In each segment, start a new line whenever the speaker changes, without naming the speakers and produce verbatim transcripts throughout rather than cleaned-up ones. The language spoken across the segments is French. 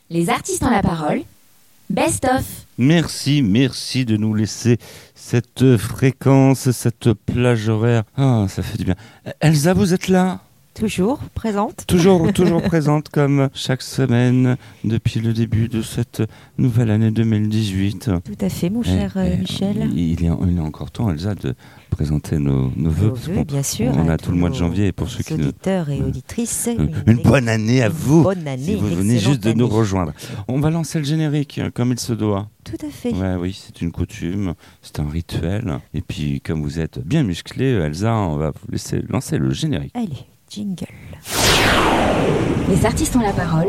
Les artistes ont la parole. Best of.
Merci, merci de nous laisser cette fréquence, cette plage horaire. Ah, ça fait du bien. Elsa, vous êtes là ?
Toujours présente.
Toujours, toujours présente comme chaque semaine depuis le début de cette nouvelle année deux mille dix-huit.
Tout à fait, mon cher
et, et
Michel.
Il est, il est encore temps, Elsa, de présenter nos, nos vœux.
Nos vœux, bien sûr.
On a tout le mois de janvier. Et pour ceux qui
auditeurs
nous...
et auditrices.
Une, une bonne année à vous.
Bonne année.
Si vous venez juste de
année.
nous rejoindre. On va lancer le générique comme il se doit.
Tout à fait.
Ouais, oui, c'est une coutume, c'est un rituel. Et puis, comme vous êtes bien musclé, Elsa, on va vous laisser lancer le générique.
Allez, jingle.
Les artistes ont la parole.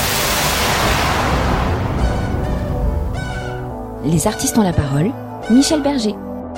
Les artistes ont la parole. Michel Berger.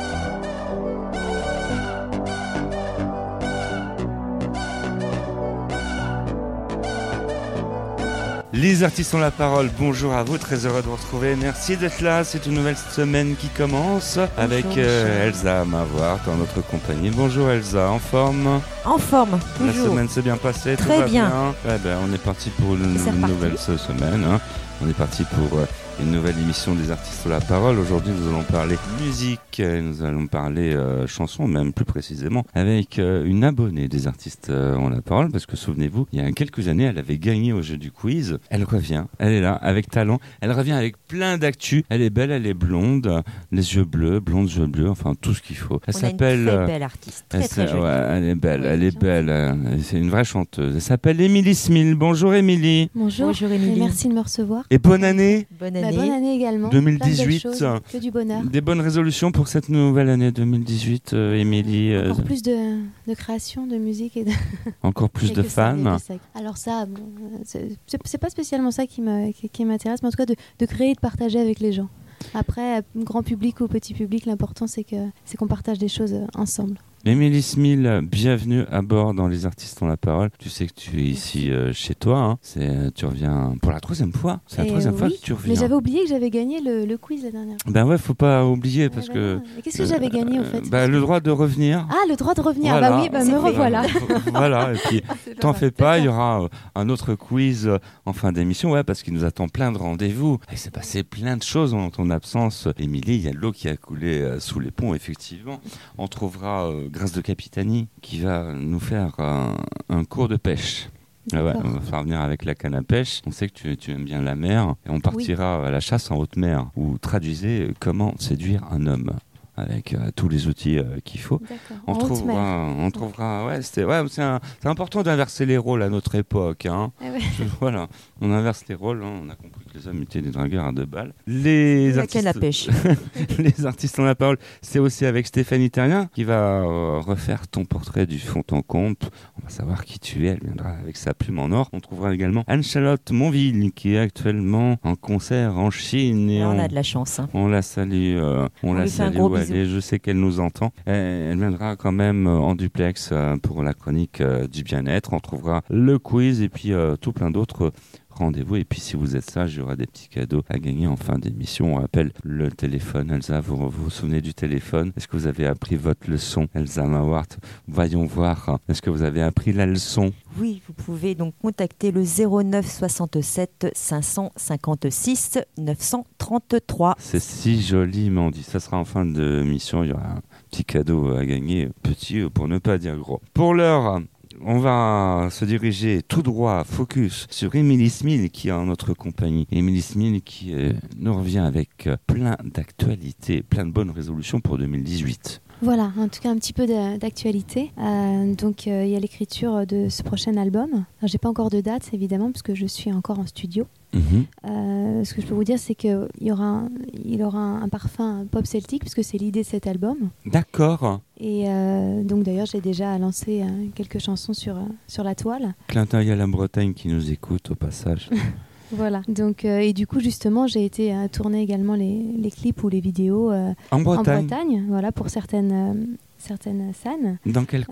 Les artistes ont la parole, bonjour à vous, très heureux de vous retrouver, merci d'être là, c'est une nouvelle semaine qui commence bonjour, avec euh, Elsa Mawart en notre compagnie. Bonjour Elsa, en forme ?
En forme, toujours.
La semaine s'est bien passée,
très
tout va
bien.
bien. Ouais, ben, on est parti pour une, une nouvelle semaine, hein. On est parti pour euh, une nouvelle émission des artistes ont la parole. Aujourd'hui, nous allons parler musique, nous allons parler euh, chansons, même plus précisément, avec euh, une abonnée des artistes euh, ont la parole, parce que souvenez-vous, il y a quelques années, elle avait gagné au jeu du quiz. Elle revient, elle est là, avec talent. Elle revient avec plein d'actu. Elle est belle, elle est blonde, les yeux bleus, blonde, yeux bleus, enfin tout ce qu'il faut. Elle
On
s'appelle.
A une très belle artiste, très
elle
très jolie.
Ouais, elle est belle, oui, elle est belle. Euh, c'est une vraie chanteuse. Elle s'appelle Émilie Smil. Bonjour Émilie.
Bonjour,
Bonjour Émilie.
Et merci de me recevoir.
Et bonne année.
Bonne
Bah,
année.
bonne année également.
deux mille dix-huit.
Plein de belles choses, que du bonheur.
Des bonnes résolutions pour cette nouvelle année deux mille dix-huit, euh, Émilie. Euh,
Encore plus de, de création, de musique et de...
Encore plus de fans.
Alors ça, bon, c'est, c'est pas spécialement ça qui, me, qui, qui m'intéresse, mais en tout cas de, de créer et de partager avec les gens. Après, grand public ou petit public, l'important c'est, que, c'est qu'on partage des choses ensemble.
Émilie Smil, bienvenue à bord dans Les Artistes ont la parole. Tu sais que tu es ici euh, chez toi, hein. C'est, tu reviens pour la troisième fois. C'est la
et
troisième
oui,
fois que tu reviens.
Mais j'avais oublié que j'avais gagné le, le quiz la dernière fois.
Ben ouais, faut pas oublier parce
ouais,
que...
bah et qu'est-ce que euh, j'avais gagné au fait
bah, le droit de revenir.
Ah, le droit de revenir,
voilà.
Bah oui, bah, me
c'est
revoilà.
Voilà, et puis t'en fais pas, il y aura euh, un autre quiz euh, en fin d'émission, ouais, parce qu'il nous attend plein de rendez-vous. Il s'est passé plein de choses en ton absence, Émilie. Il y a de l'eau qui a coulé euh, sous les ponts, effectivement. On trouvera euh, Grâce de Capitanie qui va nous faire euh, un cours de pêche. Ah ouais, on va faire venir avec la canne à pêche. On sait que tu, tu aimes bien la mer et on partira oui. à la chasse en haute mer où traduisez comment séduire un homme avec euh, tous les outils euh, qu'il faut. On
en
trouvera, on trouvera. Ouais, c'était, ouais, c'est, un, c'est important d'inverser les rôles à notre époque. Hein.
Ah ouais.
Je, voilà, on inverse les rôles. Hein. On a compris que les hommes étaient des dragueurs à deux balles. Les
la
artistes,
canne à pêche.
Les artistes ont la parole. C'est aussi avec Stéphanie Terrien qui va euh, refaire ton portrait du fond en compte. On va savoir qui tu es. Elle viendra avec sa plume en or. On trouvera également Anne-Charlotte Monville qui est actuellement en concert en Chine. Et
on,
on
a de la chance. Hein.
On la salue. Euh, on, on la salue. Et je sais qu'elle nous entend. Elle viendra quand même en duplex pour la chronique du bien-être. On trouvera le quiz et puis euh, tout plein d'autres rendez-vous. Et puis si vous êtes sage, il y aura des petits cadeaux à gagner en fin d'émission. On rappelle le téléphone. Elsa, vous vous, vous souvenez du téléphone ? Est-ce que vous avez appris votre leçon, Elsa Mawart ? Voyons voir. Est-ce que vous avez appris la leçon ?
Oui, vous pouvez donc contacter le zéro neuf soixante-sept cinq cent cinquante-six neuf cent trente-trois.
C'est si joliment dit. Ça sera en fin de mission. Il y aura un petit cadeau à gagner, petit pour ne pas dire gros. Pour l'heure, on va se diriger tout droit, focus, sur Émilie Smil qui est en notre compagnie. Émilie Smil qui euh, nous revient avec euh, plein d'actualités, plein de bonnes résolutions pour deux mille dix-huit.
Voilà, en tout cas un petit peu de, d'actualité. Euh, donc il euh, y a l'écriture de ce prochain album. Alors, j'ai pas encore de date évidemment parce que je suis encore en studio.
Mmh.
Euh, ce que je peux vous dire, c'est qu'il y aura, un, il aura un, un parfum pop celtique puisque c'est l'idée de cet album.
D'accord.
Et euh, donc d'ailleurs j'ai déjà lancé euh, quelques chansons sur, euh, sur la toile.
Clin d'œil à la Bretagne qui nous écoute au passage.
Voilà. Donc, euh, et du coup, justement, j'ai été à tourner également les, les clips ou les vidéos euh,
en Bretagne.
En Bretagne, voilà, pour certaines, euh, certaines scènes.
Dans quel coin ?
euh,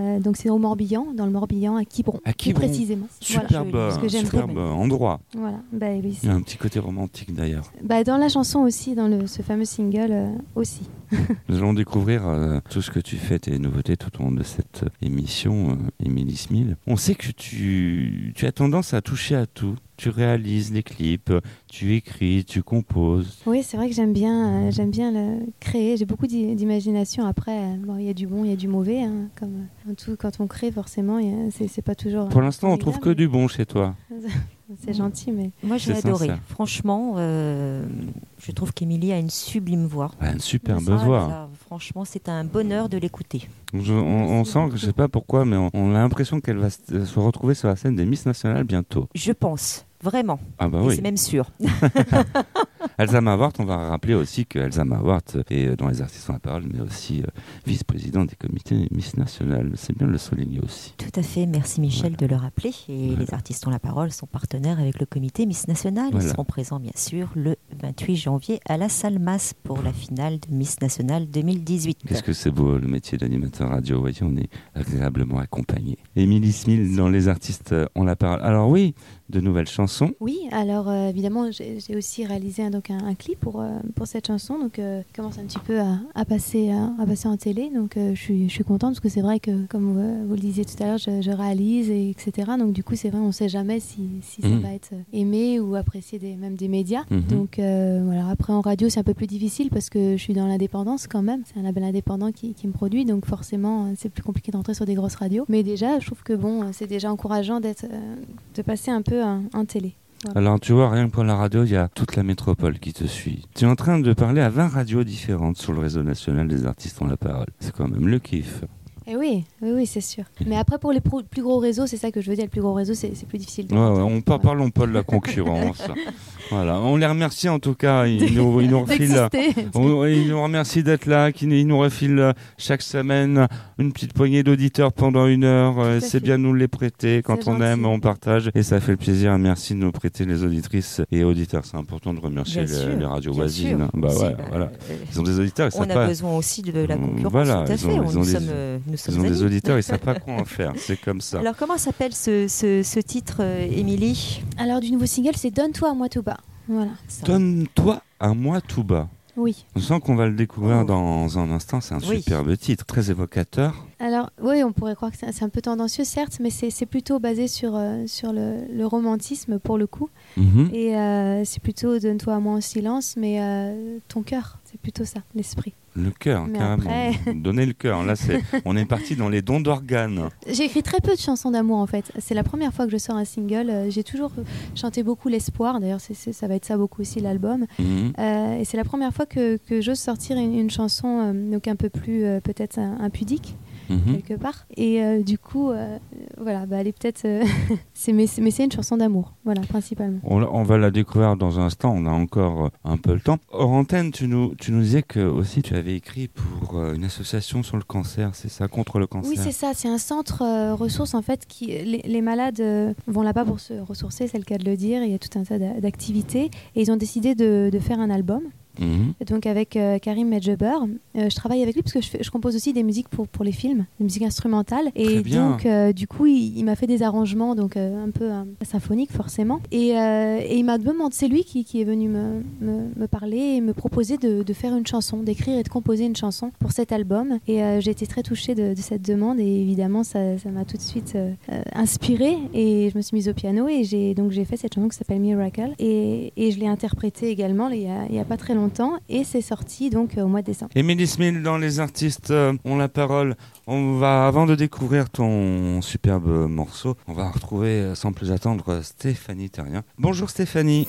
Euh, donc c'est au Morbihan, dans le Morbihan, à Quiberon,
à Quiberon.
plus précisément.
Superbe,
voilà, ce que j'aime
superbe
trop.
endroit.
Voilà. Bah, oui,
Il y a un petit côté romantique d'ailleurs.
Bah, dans la chanson aussi, dans le, ce fameux single euh, aussi.
Nous allons découvrir euh, tout ce que tu fais, tes nouveautés tout au long de cette émission, euh, Émilie Smil. On sait que tu, tu as tendance à toucher à tout. Tu réalises les clips, tu écris, tu composes.
Oui, c'est vrai que j'aime bien, euh, j'aime bien le créer. J'ai beaucoup d'i- d'imagination. Après, euh, bon, il y a du bon, il y a du mauvais. Hein, comme euh, tout, quand on crée, forcément, y a- c'est, c'est pas toujours.
Pour l'instant, on
formidable,
trouve que du bon chez toi.
C'est gentil, mais.
Moi, j'ai
C'est
adoré.
sincère.
Franchement, euh, je trouve qu'Émilie a une sublime voix.
Ouais, une superbe
Ça,
voix.
ça, franchement, c'est un bonheur de l'écouter.
Je- on, on sent que je sais pas pourquoi, mais on, on a l'impression qu'elle va se, se retrouver sur la scène des Miss Nationales bientôt.
Je pense, vraiment.
Ah bah
Et
oui.
c'est même sûr.
Elsa Mawart, on va rappeler aussi que Elsa Mawart est dans les artistes en la parole, mais aussi euh, vice-présidente des comités Miss Nationales. C'est bien de le souligner aussi.
Tout à fait. Merci Michel
Voilà.
de le rappeler. Et
Voilà.
les artistes ont la parole sont partenaires avec le comité Miss Nationale.
Voilà.
Ils seront présents bien sûr le vingt-huit janvier à la Salle Masse pour la finale de Miss Nationale deux mille dix-huit.
Qu'est-ce que c'est beau le métier d'animateur radio. Vous voyez, on est agréablement accompagné. Émilie Smil dans les artistes euh, ont la parole. Alors oui, de nouvelles chansons.
Oui, alors euh, évidemment, j'ai, j'ai aussi réalisé un, donc un, un clip pour, euh, pour cette chanson, donc euh, qui commence un petit peu à, à, passer, à, à passer en télé, donc euh, je, suis, je suis contente parce que c'est vrai que, comme vous, vous le disiez tout à l'heure, je, je réalise, et, etc. Donc du coup, c'est vrai, on ne sait jamais si, si
Mhm.
ça va être aimé ou apprécié des, même des médias.
Mhm.
Donc euh, voilà, après en radio, c'est un peu plus difficile parce que je suis dans l'indépendance quand même, c'est un label indépendant qui, qui me produit, donc forcément, euh, c'est plus compliqué d'entrer sur des grosses radios. Mais déjà, je trouve que bon, euh, c'est déjà encourageant d'être, euh, de passer un peu en, en télé.
Alors tu vois, rien que pour la radio, il y a toute la métropole qui te suit. Tu es en train de parler à vingt radios différentes sur le réseau national des artistes ont la parole. C'est quand même le kiff.
Eh oui, oui, oui, c'est sûr. Mais après, pour les pro- plus gros réseaux, c'est ça que je veux dire, le plus gros réseau, c'est, c'est plus difficile. de
Ouais, ouais,
rentrer.
on ne parlons pas de la concurrence. Voilà, on les remercie en tout cas. Ils nous, ils nous refilent.
D'exister.
On- ils nous remercient d'être là, qu'ils nous- ils nous refilent chaque semaine une petite poignée d'auditeurs pendant une heure. Euh,
à
C'est
fait.
bien de nous les prêter. Quand
C'est
on aime,
gentil.
on partage et ça fait le plaisir. Merci de nous prêter les auditrices et auditeurs. C'est important de remercier
Bien
les,
sûr,
les radios
bien
voisines.
sûr.
Bah
Si,
ouais,
bah,
voilà.
euh,
Ils ont des auditeurs, ils
On
savent
a
pas.
besoin aussi de la
Mm,
concurrence,
voilà,
tout à
ils ont-
fait.
ils
On-
ont
nous,
des-
sommes, euh, nous
Ils
sommes
ont des
amis.
auditeurs, ils savent pas quoi en faire. C'est comme ça.
Alors comment s'appelle ce, ce, ce titre, euh, Émilie?
Alors, du nouveau single, c'est Donne-toi à moi tout bas. Voilà.
Ça-
Donne-toi à moi tout bas.
Oui.
On sent qu'on va le découvrir
Oh.
dans un instant. C'est un
Oui.
superbe titre, très évocateur.
Alors, oui, on pourrait croire que c'est, c'est un peu tendancieux, certes, mais c'est, c'est plutôt basé sur, euh, sur le, le romantisme, pour le coup.
Mhm.
Et euh, c'est plutôt Donne-toi à moi en silence, mais euh, ton cœur, c'est plutôt ça, l'esprit.
Le cœur,
Mais
carrément.
après-
Donner le cœur. Là, c'est, on est parti dans les dons d'organes.
J'ai écrit très peu de chansons d'amour en fait. C'est la première fois que je sors un single. Euh, J'ai toujours chanté beaucoup l'espoir. D'ailleurs, c'est, c'est- ça va être ça beaucoup aussi l'album.
Mhm.
Euh, et c'est la première fois que, que j'ose sortir une, une chanson euh, donc un peu plus euh, peut-être euh, impudique
Mhm.
quelque part. Et euh, du coup, euh, voilà, bah, elle est peut-être. euh, c'est, mais, c'est- mais c'est une chanson d'amour, voilà, principalement.
On, on va la découvrir dans un instant, on a encore euh, un peu le temps. Hors antenne, tu nous, tu nous disais que aussi tu avais écrit pour euh, une association sur le cancer, c'est ça, contre le cancer.
Oui, c'est ça. C'est un centre euh, ressources en fait qui les, les malades euh, vont là-bas pour se ressourcer, c'est le cas de le dire. Il y a tout un tas d'a- d'activités et ils ont décidé de, de faire un album.
Mhm.
Donc avec euh, Karim Medjeber, euh, je travaille avec lui parce que je, fais- je compose aussi des musiques pour, pour les films, des musiques instrumentales.
Très
Et
bien.
donc euh, du coup, il, il m'a fait des arrangements donc euh, un peu euh, symphoniques forcément. Et, euh, et il m'a demandé, c'est lui qui, qui est venu me, me, me parler et me proposer de, de faire une chanson, d'écrire et de composer une chanson pour cet album. Et euh, j'ai été très touchée de, de cette demande et évidemment ça, ça m'a tout de suite euh, euh, inspirée et je me suis mise au piano et j'ai donc j'ai fait cette chanson qui s'appelle Miracle et, et je l'ai interprétée également il y a, il y a pas très longtemps et c'est sorti donc euh, au mois de décembre.
Émilie Smil dans les artistes euh, ont la parole. On va, avant de découvrir ton superbe morceau, on va retrouver euh, sans plus attendre Stéphanie Terrien. Bonjour Stéphanie.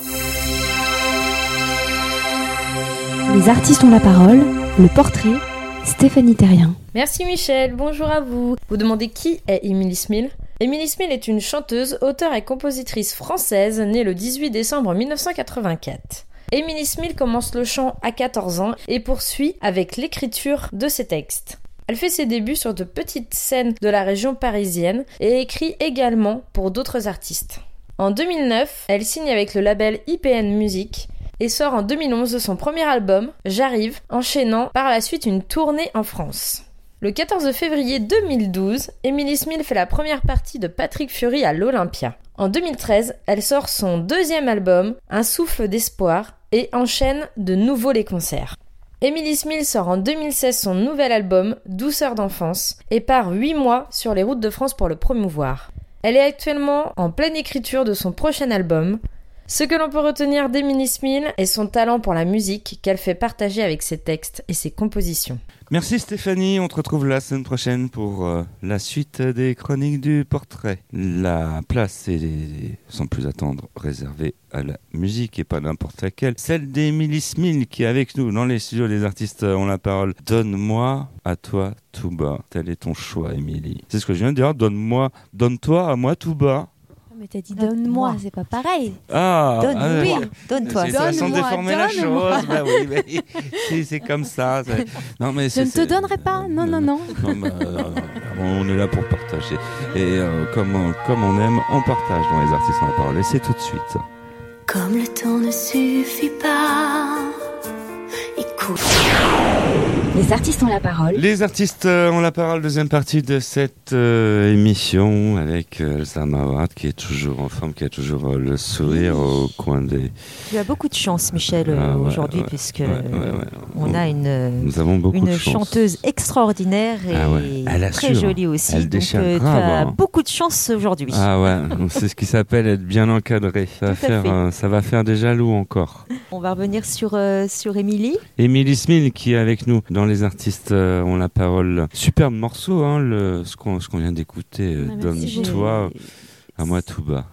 Les artistes ont la parole, le portrait, Stéphanie Terrien.
Merci Michel, bonjour à vous. Vous demandez qui est Émilie Smil ? Émilie Smil est une chanteuse, auteure et compositrice française née le dix-huit décembre mille neuf cent quatre-vingt-quatre. Émilie Smil commence le chant à quatorze ans et poursuit avec l'écriture de ses textes. Elle fait ses débuts sur de petites scènes de la région parisienne et écrit également pour d'autres artistes. En deux mille neuf, elle signe avec le label I P N Music et sort en deux mille onze son premier album, J'arrive, enchaînant par la suite une tournée en France. Le quatorze février deux mille douze, Emily Smil fait la première partie de Patrick Fury à l'Olympia. En deux mille treize, elle sort son deuxième album, Un souffle d'espoir, et enchaîne de nouveau les concerts. Emily Smil sort en deux mille seize son nouvel album, Douceur d'enfance, et part huit mois sur les routes de France pour le promouvoir. Elle est actuellement en pleine écriture de son prochain album. Ce que l'on peut retenir d'Emily Smil est son talent pour la musique qu'elle fait partager avec ses textes et ses compositions.
Merci Stéphanie, on te retrouve la semaine prochaine pour euh, la suite des chroniques du portrait. La place est, sans plus attendre, réservée à la musique et pas n'importe laquelle. Celle d'Emily Smil qui est avec nous dans les studios des artistes ont la parole. Donne-moi à toi tout bas. Tel est ton choix, Emily. C'est ce que je viens de dire, donne-moi, donne-toi à moi tout bas.
Mais t'as dit donne-moi, c'est pas pareil.
Ah,
donne-moi,
ah,
donne-toi.
C'est façon de
Donne-moi,
déformer la
donne-moi.
chose. Bah oui, bah, c'est, c'est comme ça. C'est... Non, mais
Je
c'est,
ne te
c'est...
donnerai pas, non, non, non.
non bah, euh, on est là pour partager. Et euh, comme, on, comme on aime, on partage dans les artistes en la parole. Et c'est tout de suite.
Comme le temps ne suffit pas, écoute.
Les artistes ont la parole.
Les artistes euh, ont la parole, deuxième partie de cette euh, émission avec euh, Elsa Mawad qui est toujours en forme, qui a toujours euh, le sourire au coin des...
Tu as beaucoup de chance, Michel, euh,
Ah ouais,
aujourd'hui,
ouais,
puisque
ouais, ouais, ouais.
on a une,
Nous avons beaucoup
une
de chance.
chanteuse extraordinaire et
Ah ouais, elle
très
assure.
jolie aussi.
Elle
Donc
déchire
euh, tu
grave,
as
hein.
beaucoup de chance aujourd'hui.
Ah ouais, donc c'est ce qui s'appelle être bien encadré. Ça va,
Tout à
faire,
fait.
euh, ça va faire des jaloux encore.
On va revenir sur, euh, sur Émilie.
Emily Smil qui est avec nous dans les artistes euh, ont la parole. Superbe morceau, hein, le, ce, qu'on, ce qu'on vient d'écouter. euh,
Ah, merci
Donne-toi
J'ai-
à moi tout bas.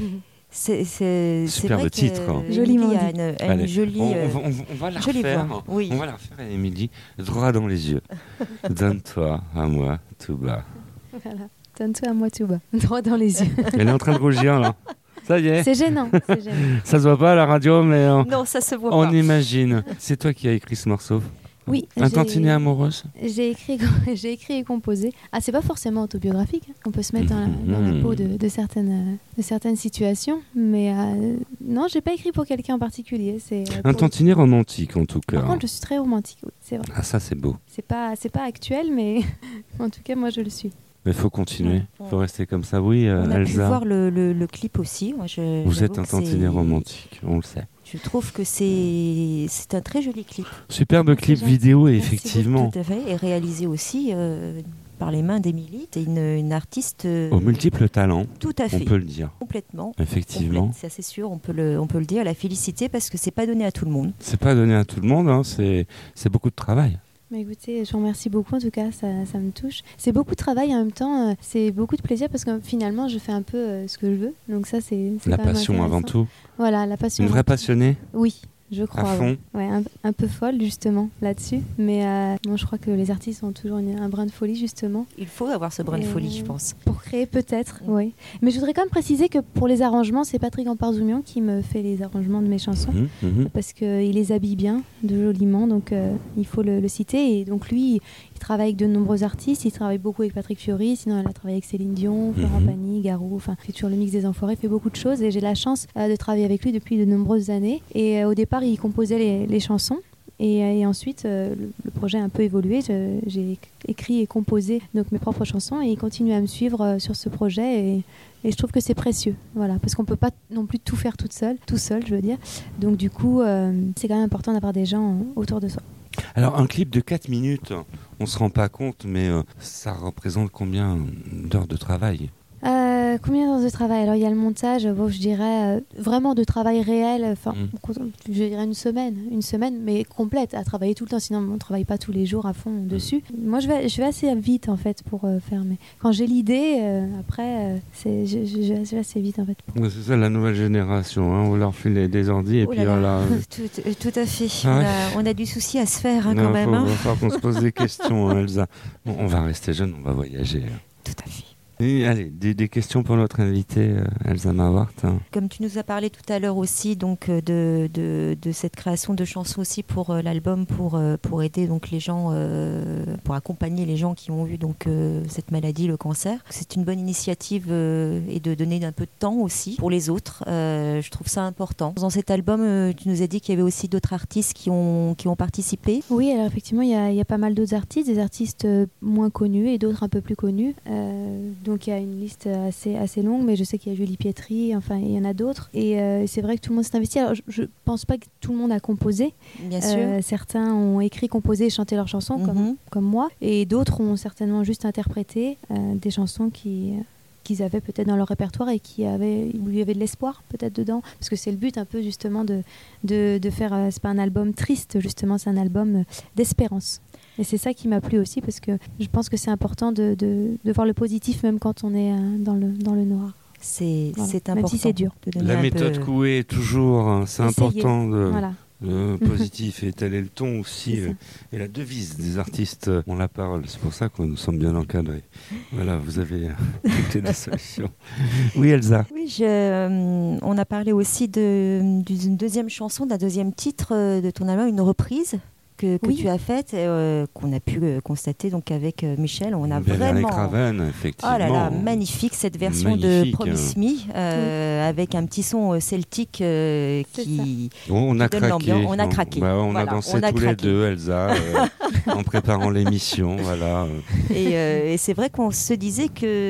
C'est, c'est, c'est
Superbe
vrai que,
titre, hein.
euh,
Joliment
Émilie a
dit.
une, a une
Allez,
jolie,
on,
euh,
on va, on va- on va la
jolie
refaire.
voix. Oui.
On va la refaire, Émilie, droit dans les yeux. Donne-toi à moi tout bas.
Voilà, donne-toi à moi tout bas, droit dans les yeux.
Elle est en train de rougir là. Ça y est.
C'est gênant, c'est gênant.
Ça se voit pas à la radio, mais euh,
Non, ça se voit
on
pas.
imagine. C'est toi qui as écrit ce morceau.
Oui,
Un
j'ai-
tantinet amoureuse.
J'ai écrit, j'ai écrit et composé. Ah, c'est pas forcément autobiographique. hein. On peut se mettre dans la, dans la
Mhm.
peau de, de certaines, euh, de certaines situations. Mais euh, non, j'ai pas écrit pour quelqu'un en particulier. C'est euh,
Un
pour-
tantinet romantique en tout cas.
Par contre, je suis très romantique. Oui, c'est vrai.
Ah ça c'est beau.
C'est pas, c'est pas actuel, mais en tout cas, moi, je le suis.
Mais il faut continuer.
Ouais.
Il faut rester comme ça. Oui, euh,
On a pu
Elsa.
voir le, le, le clip aussi. Moi, je,
Vous
j'avoue
êtes un
que
tantinet
c'est-
romantique, on le sait.
Je trouve que c'est, c'est un très joli clip.
Superbe clip
gentil.
vidéo,
Merci
effectivement.
beaucoup, tout à fait. Et réalisé aussi euh, par les mains d'Émilie. C'est une, une artiste euh,
Aux multiples talents,
tout à
on
fait.
peut le dire.
Complètement.
Effectivement.
Complète, c'est assez sûr, on peut, le, on peut le dire, la féliciter parce que c'est pas donné à tout le monde.
C'est pas donné à tout le monde, hein, c'est, c'est beaucoup de travail.
Mais écoutez, je vous remercie beaucoup. En tout cas, ça, ça me touche. C'est beaucoup de travail en même temps. euh, c'est beaucoup de plaisir parce que finalement, je fais un peu euh, ce que je veux. Donc ça, c'est, c'est
La
quand même
passion avant
intéressant.
tout.
Voilà, la passion.
Une vraie passionnée
Oui, je crois.
à
ouais.
fond.
Ouais, un, un peu folle justement là-dessus. Mais euh, bon, je crois que les artistes ont toujours une- un brin de folie justement.
Il faut avoir ce brin de
Et-
folie, je pense.
Pour créer peut-être,
Mm.
oui. Mais je voudrais quand même préciser que pour les arrangements, c'est Patrick Amparzoumian qui me fait les arrangements de mes chansons.
Mhm, mhm.
Parce qu'il les habille bien, de joliment, donc euh, il faut le, le citer. Et donc lui, il travaille avec de nombreux artistes, il travaille beaucoup avec Patrick Fiori, sinon il a travaillé avec Céline Dion, Florent
Mhm.
Pagny, Garou, enfin il fait toujours le mix des Enfoirés, il fait beaucoup de choses et j'ai la chance euh, de travailler avec lui depuis de nombreuses années. Et euh, au départ, il composait les, les chansons. Et, et ensuite, euh, le, le projet a un peu évolué. Je- j'ai écrit et composé donc mes propres chansons et il continue à me suivre euh, sur ce projet. Et, et je trouve que c'est précieux, voilà, parce qu'on peut pas non plus tout faire toute seule, tout seul, je veux dire. Donc du coup, euh, c'est quand même important d'avoir des gens euh, autour de soi.
Alors un clip de quatre minutes, on se rend pas compte, mais euh, ça représente combien d'heures de travail?
Euh, combien d'heures de travail? Alors il y a le montage, bon, je dirais euh, vraiment de travail réel, enfin
Mm.
je dirais une semaine, une semaine mais complète à travailler tout le temps, sinon on ne travaille pas tous les jours à fond dessus. Moi je vais, je vais assez vite en fait pour euh, faire, mais quand j'ai l'idée, euh, après euh, c'est, je, je, je vais assez vite en fait.
Ouais, c'est ça la nouvelle génération, hein, on leur file des ordi et
Oh
puis
là là.
voilà.
Tout, euh, tout à fait.
Ah
on,
ouais.
a, on a du souci à se faire hein,
Non,
quand même.
faut,
hein.
va falloir qu'on se pose des questions, hein, Elsa. Bon, on va rester jeune, on va voyager.
Tout à fait.
Et, allez, des, des questions pour notre invitée euh, Elsa Marwart. Hein.
Comme tu nous as parlé tout à l'heure aussi donc de, de, de cette création de chansons aussi pour euh, l'album, pour, euh, pour aider donc les gens, euh, pour accompagner les gens qui ont eu donc euh, cette maladie, le cancer. C'est une bonne initiative euh, et de donner un peu de temps aussi pour les autres. Euh, je trouve ça important. Dans cet album, euh, tu nous as dit qu'il y avait aussi d'autres artistes qui ont, qui ont participé.
Oui, alors effectivement, il y a, il y a pas mal d'autres artistes, des artistes euh, moins connus et d'autres un peu plus connus. Euh, donc il y a une liste assez, assez longue, mais je sais qu'il y a Julie Pietri, enfin il y en a d'autres. Et euh, c'est vrai que tout le monde s'est investi. Alors je ne pense pas que tout le monde a composé.
Bien sûr.
Euh, certains ont écrit, composé et chanté leurs chansons, mm-hmm. comme, comme moi. Et d'autres ont certainement juste interprété euh, des chansons qui... Euh, qu'ils avaient peut-être dans leur répertoire et qui avaient, où il y avait de l'espoir peut-être dedans, parce que c'est le but un peu justement de, de, de faire, euh, c'est pas un album triste justement, c'est un album euh, d'espérance. Et c'est ça qui m'a plu aussi, parce que je pense que c'est important de, de, de voir le positif même quand on est euh, dans, le, dans le noir.
C'est,
voilà.
c'est important.
Même si c'est dur.
La méthode peu... Coué est toujours, hein, c'est Essayer. important de...
Voilà.
Le positif et tel est le ton aussi euh, et la devise des artistes euh, ont la parole, c'est pour ça qu'on nous semble bien encadrés. Voilà, vous avez euh, toutes les solutions. Oui, Elsa.
Oui, je, euh, on a parlé aussi de, d'une deuxième chanson, d'un deuxième titre euh, de ton album, une reprise que, que oui. tu as faite, euh, qu'on a pu euh, constater donc avec euh, Michel. On a
Belle
vraiment.
Avec Raven, effectivement.
Oh là là, magnifique cette version magnifique. de Promise Me, euh, oui. avec un petit son celtique euh, qui,
on a
qui
craqué.
donne l'ambiance. On a craqué.
Bah, on
voilà,
a dansé
on a
tous
craqué.
les deux, Elsa, euh, en préparant l'émission. Voilà.
Et, euh, et c'est vrai qu'on se disait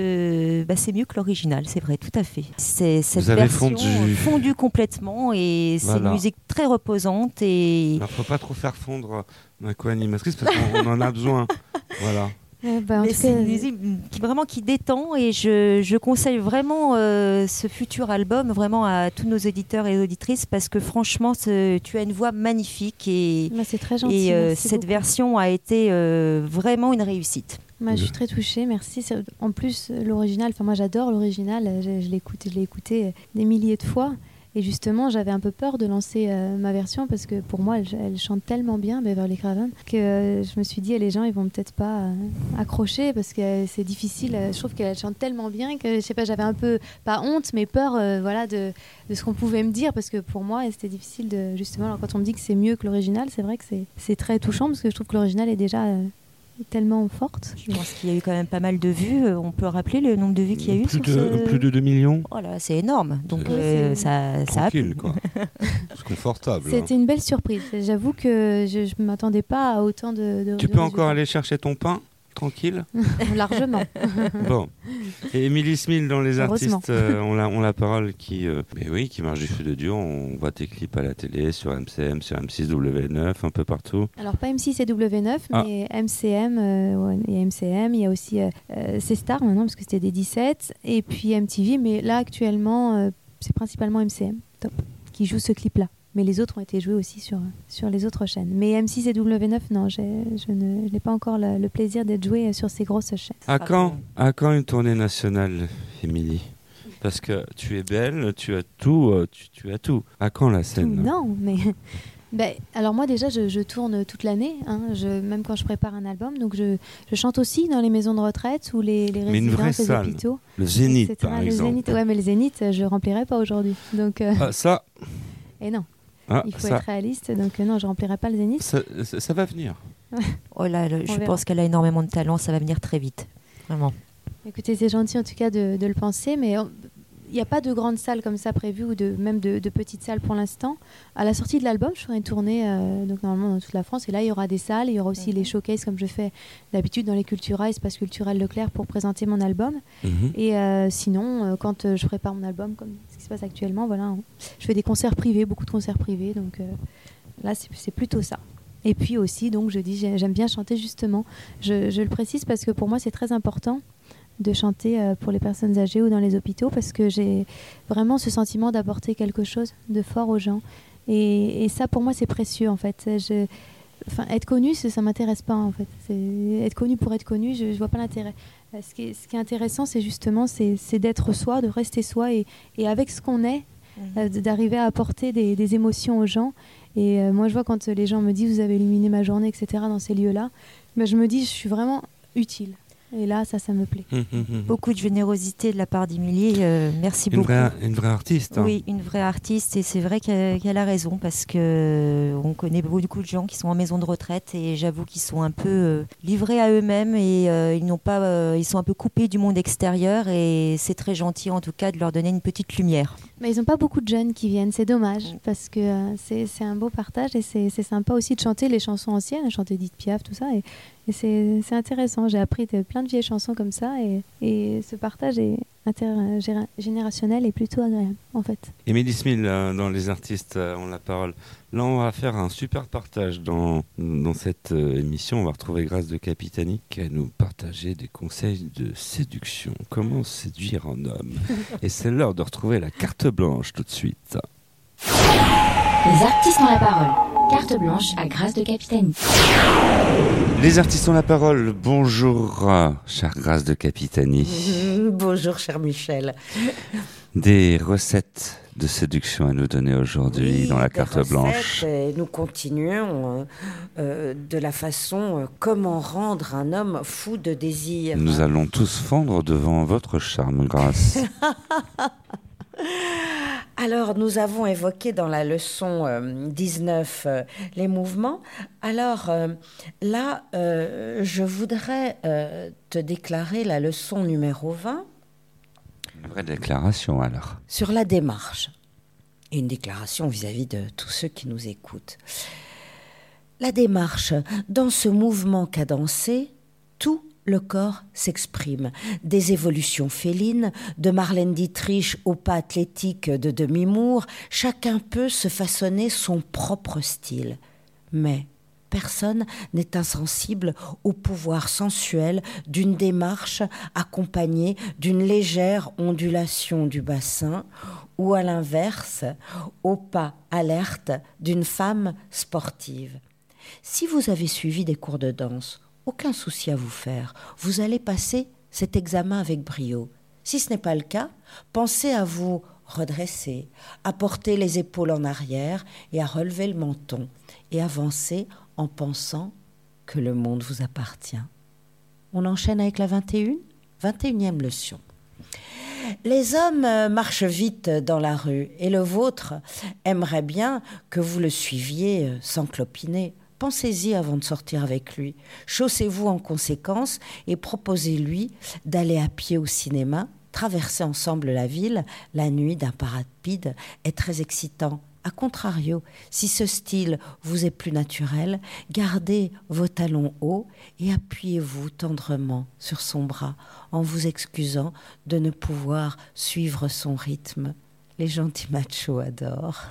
que bah, c'est mieux que l'original, c'est vrai, tout à fait. C'est cette
Vous avez
version
fondu.
fondue complètement et c'est voilà. une musique très reposante. Et...
Il ne faut pas trop faire fondre ma co-animatrice parce qu'on en a besoin. Voilà.
Euh, bah, Mais c'est une musique qui, vraiment qui détend et je, je conseille vraiment euh, ce futur album vraiment à tous nos auditeurs et auditrices parce que franchement ce, tu as une voix magnifique et,
bah, c'est très gentil,
et euh, cette
beaucoup.
version a été euh, vraiment une réussite.
Bah, je suis très touchée, merci. C'est, en plus, l'original, enfin moi j'adore l'original, je, je, l'ai écouté, je l'ai écouté des milliers de fois. Et justement, j'avais un peu peur de lancer euh, ma version parce que pour moi, elle, elle chante tellement bien, Beverly Craven, que euh, je me suis dit, les gens, ils vont peut-être pas euh, accrocher parce que euh, c'est difficile. Je trouve qu'elle chante tellement bien que, je sais pas, j'avais un peu, pas honte, mais peur euh, voilà, de, de ce qu'on pouvait me dire parce que pour moi, c'était difficile de, justement, alors quand on me dit que c'est mieux que l'original, c'est vrai que c'est, c'est très touchant parce que je trouve que l'original est déjà... Euh, tellement forte.
Je pense qu'il y a eu quand même pas mal de vues. On peut rappeler le nombre de vues qu'il y a eu
plus
sur
de,
ce...
Plus de deux millions.
Oh là, c'est énorme. Donc
c'est...
Euh, ça, ça
Tranquille, quoi. C'est confortable.
C'était
hein.
une belle surprise. J'avoue que je ne m'attendais pas à autant de... de
tu
de
peux
résultats.
encore aller chercher ton pain tranquille.
Largement.
Bon. Et Émilie Smil dans les artistes euh, ont, la, ont la parole qui, euh, mais oui, qui marche du feu de Dieu. On voit tes clips à la télé, sur M C M, sur M six W neuf, un peu partout.
Alors pas M six et W neuf, ah. mais M C M, euh, ouais, il y a M C M, il y a aussi euh, C-Star maintenant, parce que c'était des dix-sept, et puis M T V, mais là actuellement, euh, c'est principalement M C M, top, qui joue ce clip-là. Mais les autres ont été joués aussi sur, sur les autres chaînes. Mais M six et W neuf, non, j'ai, je, ne, je n'ai pas encore le, le plaisir d'être joué sur ces grosses chaînes.
À quand, à quand une tournée nationale, Émilie ? Parce que tu es belle, tu as tout, tu, tu as tout. À quand la scène ?
Non, mais... Ben, alors moi déjà je, je tourne toute l'année, hein, je, même quand je prépare un album, donc je, je chante aussi dans les maisons de retraite ou les, les résidences, les hôpitaux.
Le Zénith et cetera. Par
le
exemple.
Zénith, ouais, mais le Zénith je remplirai pas aujourd'hui. Donc, euh...
ah, ça.
Et non. Ah, il faut
ça.
être réaliste, donc euh, non, je remplirai pas le Zénith.
Ça, ça, ça va venir.
Oh là, le, je
verra.
pense qu'elle a énormément de talent, ça va venir très vite, vraiment.
Écoutez, c'est gentil en tout cas de, de le penser, mais il n'y a pas de grandes salles comme ça prévues ou de, même de, de petites salles pour l'instant. À la sortie de l'album, je ferai une tournée euh, donc normalement dans toute la France. Et là, il y aura des salles. Il y aura aussi mm-hmm. les showcases comme je fais d'habitude dans les Cultura, Espace Culturel Leclerc pour présenter mon album. Mm-hmm. Et euh, sinon, euh, quand euh, je prépare mon album, comme ce qui se passe actuellement, voilà, hein, je fais des concerts privés, beaucoup de concerts privés. Donc euh, là, c'est, c'est plutôt ça. Et puis aussi, donc, je dis, j'aime bien chanter justement. Je, je le précise parce que pour moi, c'est très important de chanter euh, pour les personnes âgées ou dans les hôpitaux parce que j'ai vraiment ce sentiment d'apporter quelque chose de fort aux gens et, et ça pour moi c'est précieux en fait. Je, enfin, être connu ça, ça m'intéresse pas en fait, c'est, être connu pour être connu je, je vois pas l'intérêt. Euh, ce, qui est, ce qui est intéressant c'est justement c'est, c'est d'être soi, de rester soi et, et avec ce qu'on est mmh. euh, d'arriver à apporter des, des émotions aux gens et euh, moi je vois quand les gens me disent vous avez illuminé ma journée etc dans ces lieux là ben, je me dis je suis vraiment utile. Et là, ça, ça me plaît.
Hum, hum, hum.
Beaucoup de générosité de la part d'Émilie. Euh, merci
Une
beaucoup.
vraie, une vraie artiste. Hein.
Oui, une vraie artiste. Et c'est vrai qu'elle, qu'elle a raison parce que euh, on connaît beaucoup de gens qui sont en maison de retraite et j'avoue qu'ils sont un peu euh, livrés à eux-mêmes et euh, ils n'ont pas, euh, ils sont un peu coupés du monde extérieur et c'est très gentil en tout cas de leur donner une petite lumière.
Mais ils n'ont pas beaucoup de jeunes qui viennent, c'est dommage parce que euh, c'est, c'est un beau partage et c'est, c'est sympa aussi de chanter les chansons anciennes, chanter Edith Piaf, tout ça. Et, et c'est, c'est intéressant. J'ai appris de, plein de vieilles chansons comme ça et, et ce partage est intergénérationnel et plutôt agréable en fait.
Émilie Smil, euh, dans Les Artistes euh, ont la parole. Là, on va faire un super partage dans, dans cette euh, émission. On va retrouver Grâce de Capitani qui va nous partager des conseils de séduction. Comment séduire un homme. Et c'est l'heure de retrouver la carte blanche tout de suite.
Les artistes ont la parole. Carte blanche à Grâce de Capitani.
Les artistes ont la parole. Bonjour, euh, chère Grâce de Capitani.
Bonjour, cher Michel.
Des recettes de séduction à nous donner aujourd'hui
Oui,
dans la
des
carte
recettes,
blanche.
et nous continuons euh, euh, de la façon euh, comment rendre un homme fou de désir.
Nous allons tous fondre devant votre charme, Grâce.
Alors, nous avons évoqué dans la leçon euh, dix-neuf euh, les mouvements. Alors, euh, là, euh, je voudrais euh, te déclarer la leçon numéro vingt.
Une vraie déclaration alors.
Sur la démarche. Et une déclaration vis-à-vis de tous ceux qui nous écoutent. La démarche, dans ce mouvement cadencé, tout le corps s'exprime. Des évolutions félines, de Marlène Dietrich au pas athlétique de Demi Moore, chacun peut se façonner son propre style. Mais personne n'est insensible au pouvoir sensuel d'une démarche accompagnée d'une légère ondulation du bassin ou à l'inverse, au pas alerte d'une femme sportive. Si vous avez suivi des cours de danse, aucun souci à vous faire. Vous allez passer cet examen avec brio. Si ce n'est pas le cas, pensez à vous redresser, à porter les épaules en arrière et à relever le menton et avancer en pensant que le monde vous appartient. On enchaîne avec la vingt et une, vingt et unième leçon. Les hommes marchent vite dans la rue et le vôtre aimerait bien que vous le suiviez sans clopiner. Pensez-y avant de sortir avec lui. Chaussez-vous en conséquence et proposez-lui d'aller à pied au cinéma. Traverser ensemble la ville la nuit d'un pas rapide est très excitant. A contrario, si ce style vous est plus naturel, gardez vos talons hauts et appuyez-vous tendrement sur son bras en vous excusant de ne pouvoir suivre son rythme. Les gentils machos adorent.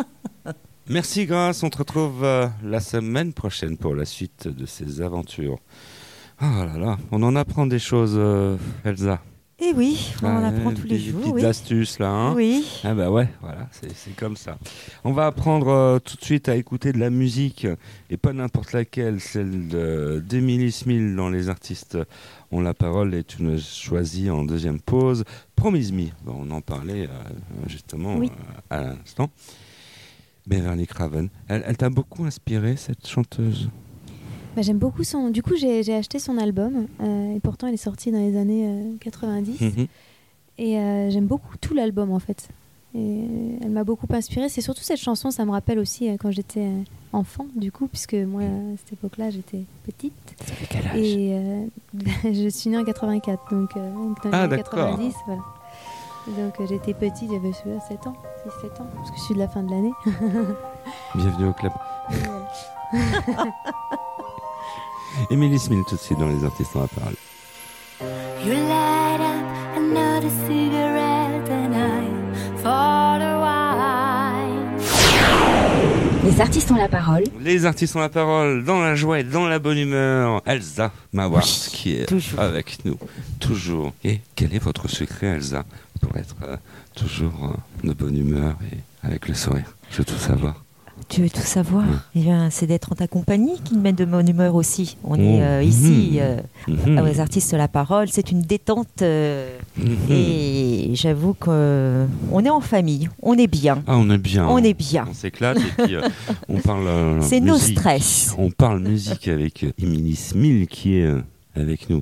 Merci Grâce, on te retrouve euh, la semaine prochaine pour la suite de ces aventures. Oh là là, on en apprend des choses, euh, Elsa.
Et oui, on en
Ah,
apprend
des-
tous les
des
jours.
petites
Oui.
astuces là, hein.
Oui.
Ah bah ouais, voilà, c'est, c'est comme ça. On va apprendre euh, tout de suite à écouter de la musique, et pas n'importe laquelle, celle de, d'Émilie Smil dans Les Artistes ont la parole, et tu nous choisis en deuxième pause. Promise Me, bon, on en parlait euh, justement
Oui.
euh, à l'instant. Beverly Craven, elle, elle t'a beaucoup inspiré cette chanteuse?
Bah, j'aime beaucoup son... Du coup, j'ai, j'ai acheté son album euh, et pourtant il est sorti dans les années euh, quatre-vingt-dix.
Mhm.
Et euh, j'aime beaucoup tout l'album en fait. Et elle m'a beaucoup inspirée. C'est surtout cette chanson, ça me rappelle aussi euh, quand j'étais euh, enfant, du coup, puisque moi, à cette époque-là, j'étais petite.
Ça fait quel âge?
Et euh, je suis née en quatre-vingt-quatre, donc euh, dans les
Ah,
années
d'accord.
quatre-vingt-dix, voilà. Donc euh, j'étais petite, j'avais sept ans, six sept ans, parce que je suis de la fin de l'année.
Bienvenue au club.
Et voilà.
Émilie Smil tout de suite dans Les Artistes ont la parole.
You light up another cigarette and I for a while.
Les artistes ont la parole.
Les artistes ont la parole dans la joie et dans la bonne humeur. Elsa Mawars qui est
toujours.
avec nous, toujours. Et quel est votre secret, Elsa, pour être euh, toujours euh, de bonne humeur et avec le sourire? Je veux tout savoir.
Tu veux tout savoir?
Ouais.
Eh bien, c'est d'être en ta compagnie qui me met de bonne humeur aussi. On
Oh.
est euh, ici,
Mhm.
euh,
Mhm.
aux artistes la parole. C'est une détente euh,
Mhm.
et j'avoue qu'on est en famille. On est bien.
Ah, on est bien.
On est bien.
On s'éclate et puis euh, on parle euh,
C'est nos
musique.
stress.
On parle musique avec euh, Émilie Smil qui est euh, avec nous